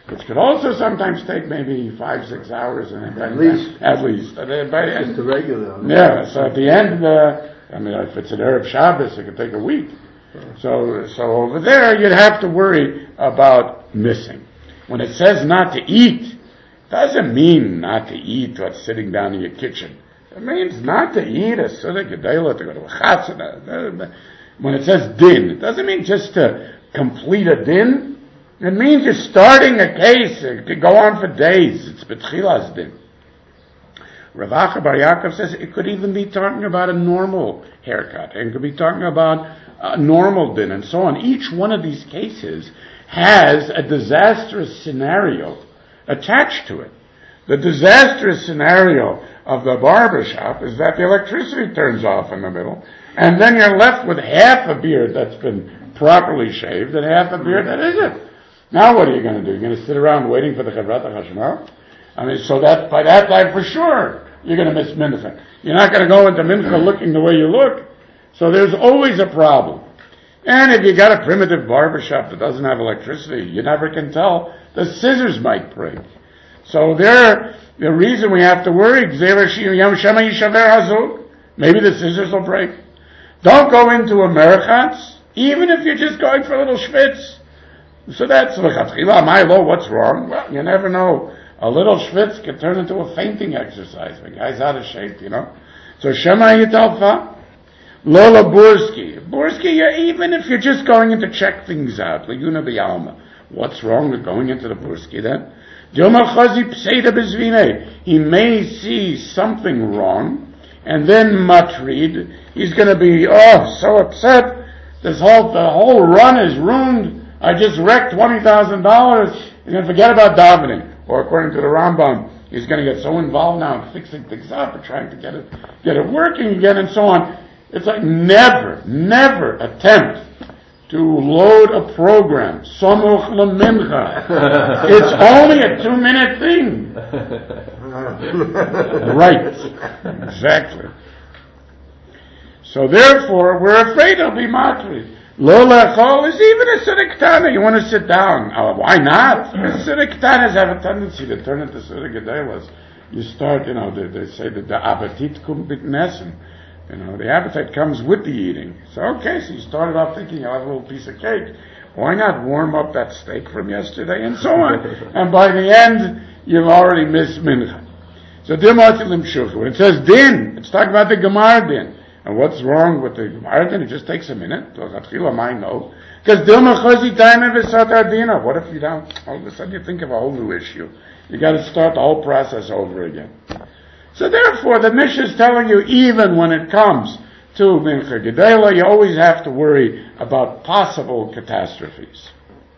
which could also sometimes take maybe 5-6 hours. And At least. At least. By the end, Just the regular. yeah, so at the end, if it's an Erev Shabbos, it could take a week. So over there, you'd have to worry about missing. When it says not to eat, doesn't mean not to eat what's sitting down in your kitchen. It means not to eat a Suda Gedela, to go to a Chatzana. When it says din, it doesn't mean just to complete a din. It means you're starting a case. It could go on for days. It's Betchilas din. Rav Acha Bar Yaakov says it could even be talking about a normal haircut. It could be talking about a normal din and so on. Each one of these cases has a disastrous scenario attached to it. The disastrous scenario of the barbershop is that the electricity turns off in the middle, and then you're left with half a beard that's been properly shaved and half a beard that isn't. Now what are you going to do? You're going to sit around waiting for the Chevrat HaChashmal? I mean, so that by that time for sure you're going to miss mincha. You're not going to go into mincha looking the way you look. So there's always a problem. And if you got a primitive barbershop that doesn't have electricity, you never can tell. The scissors might break. So the reason we have to worry, maybe the scissors will break. Don't go into a merchatz, even if you're just going for a little schwitz. So that's what's wrong? Well, you never know. A little schwitz can turn into a fainting exercise. The guy's out of shape, So Shema Yitalfa. Lola Bursky, even if you're just going in to check things out, Laguna B'Yalma, what's wrong with going into the Bursky then? He may see something wrong, and then Matrid, he's going to be, so upset, the whole run is ruined, I just wrecked $20,000, he's going to forget about davening. Or according to the Rambam, he's going to get so involved now in fixing things up and trying to get it working again and so on. It's like never attempt to load a program. Somuch lemincha. It's only a 2-minute thing. Right. Exactly. So therefore, we're afraid it'll be matri. Lo lechol is even a Suda Ketana. You want to sit down. Why not? Suda Ketanas have a tendency to turn into Suda Gedelas. You start, they say that the appetit kommt mit Nessen. The appetite comes with the eating. So so you started off thinking, I'll have a little piece of cake. Why not warm up that steak from yesterday and so on? And by the end, you've already missed mincha. So when it says din, it's talking about the Gemara din. And what's wrong with the Gemara din? It just takes a minute. Because what if you don't? All of a sudden you think of a whole new issue. You got to start the whole process over again. So therefore, the Mishnah is telling you, even when it comes to Mincha Gedela, you always have to worry about possible catastrophes.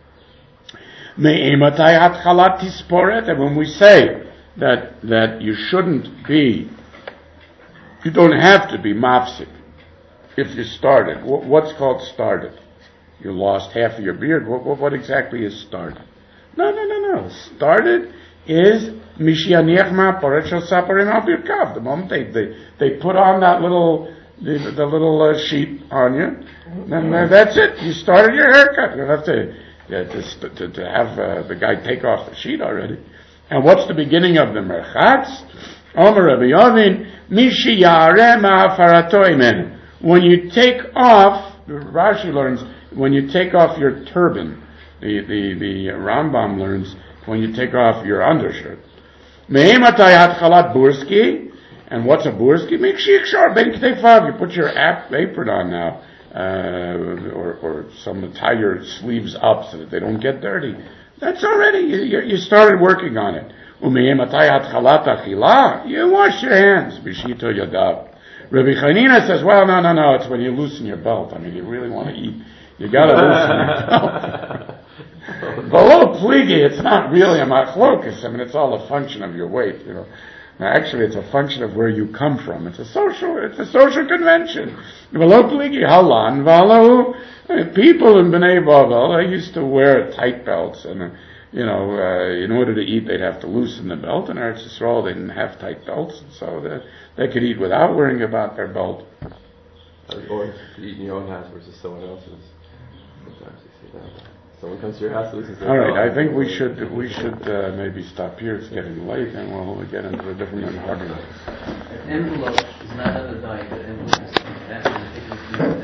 And when we say that you shouldn't be, you don't have to be mafsik if you started. What's called started? You lost half of your beard. What exactly is started? No. Started is Mishianiachma Parashal Saparim Al Birkav. The moment they put on that little sheet on you, then that's it. You started your haircut. You don't have to have the guy take off the sheet already. And what's the beginning of the merchatz? Omer Rabbi Yovin Mishiyareh Ma'afarato Imen. When you take off, Rashi learns, when you take off your turban, the Rambam learns when you take off your undershirt. Me'ematayat chalat burski, and what's a burski? You put your apron on now, or some tie your sleeves up so that they don't get dirty. That's already, you started working on it. Ume'ematayat chalat achila, you wash your hands. Bishito yadav. Rabbi Chanina says, well, no, it's when you loosen your belt. I mean, you really want to eat, you gotta loosen your belt. Below pligi, it's not really a machlokus. I mean, it's all a function of your weight, Now, actually, it's a function of where you come from. It's a social convention. Below pligi, halan, valahu. People in Bnei Bavel, they used to wear tight belts, and in order to eat, they'd have to loosen the belt. In Eretz Yisrael, they didn't have tight belts, so they could eat without worrying about their belt. Or to eat in your own house versus someone else's. Sometimes you see that. Someone comes to your house, listens to All right, I think we should maybe stop here. It's getting late, and we'll get into a different argument. Envelope is not on the diet. Envelope is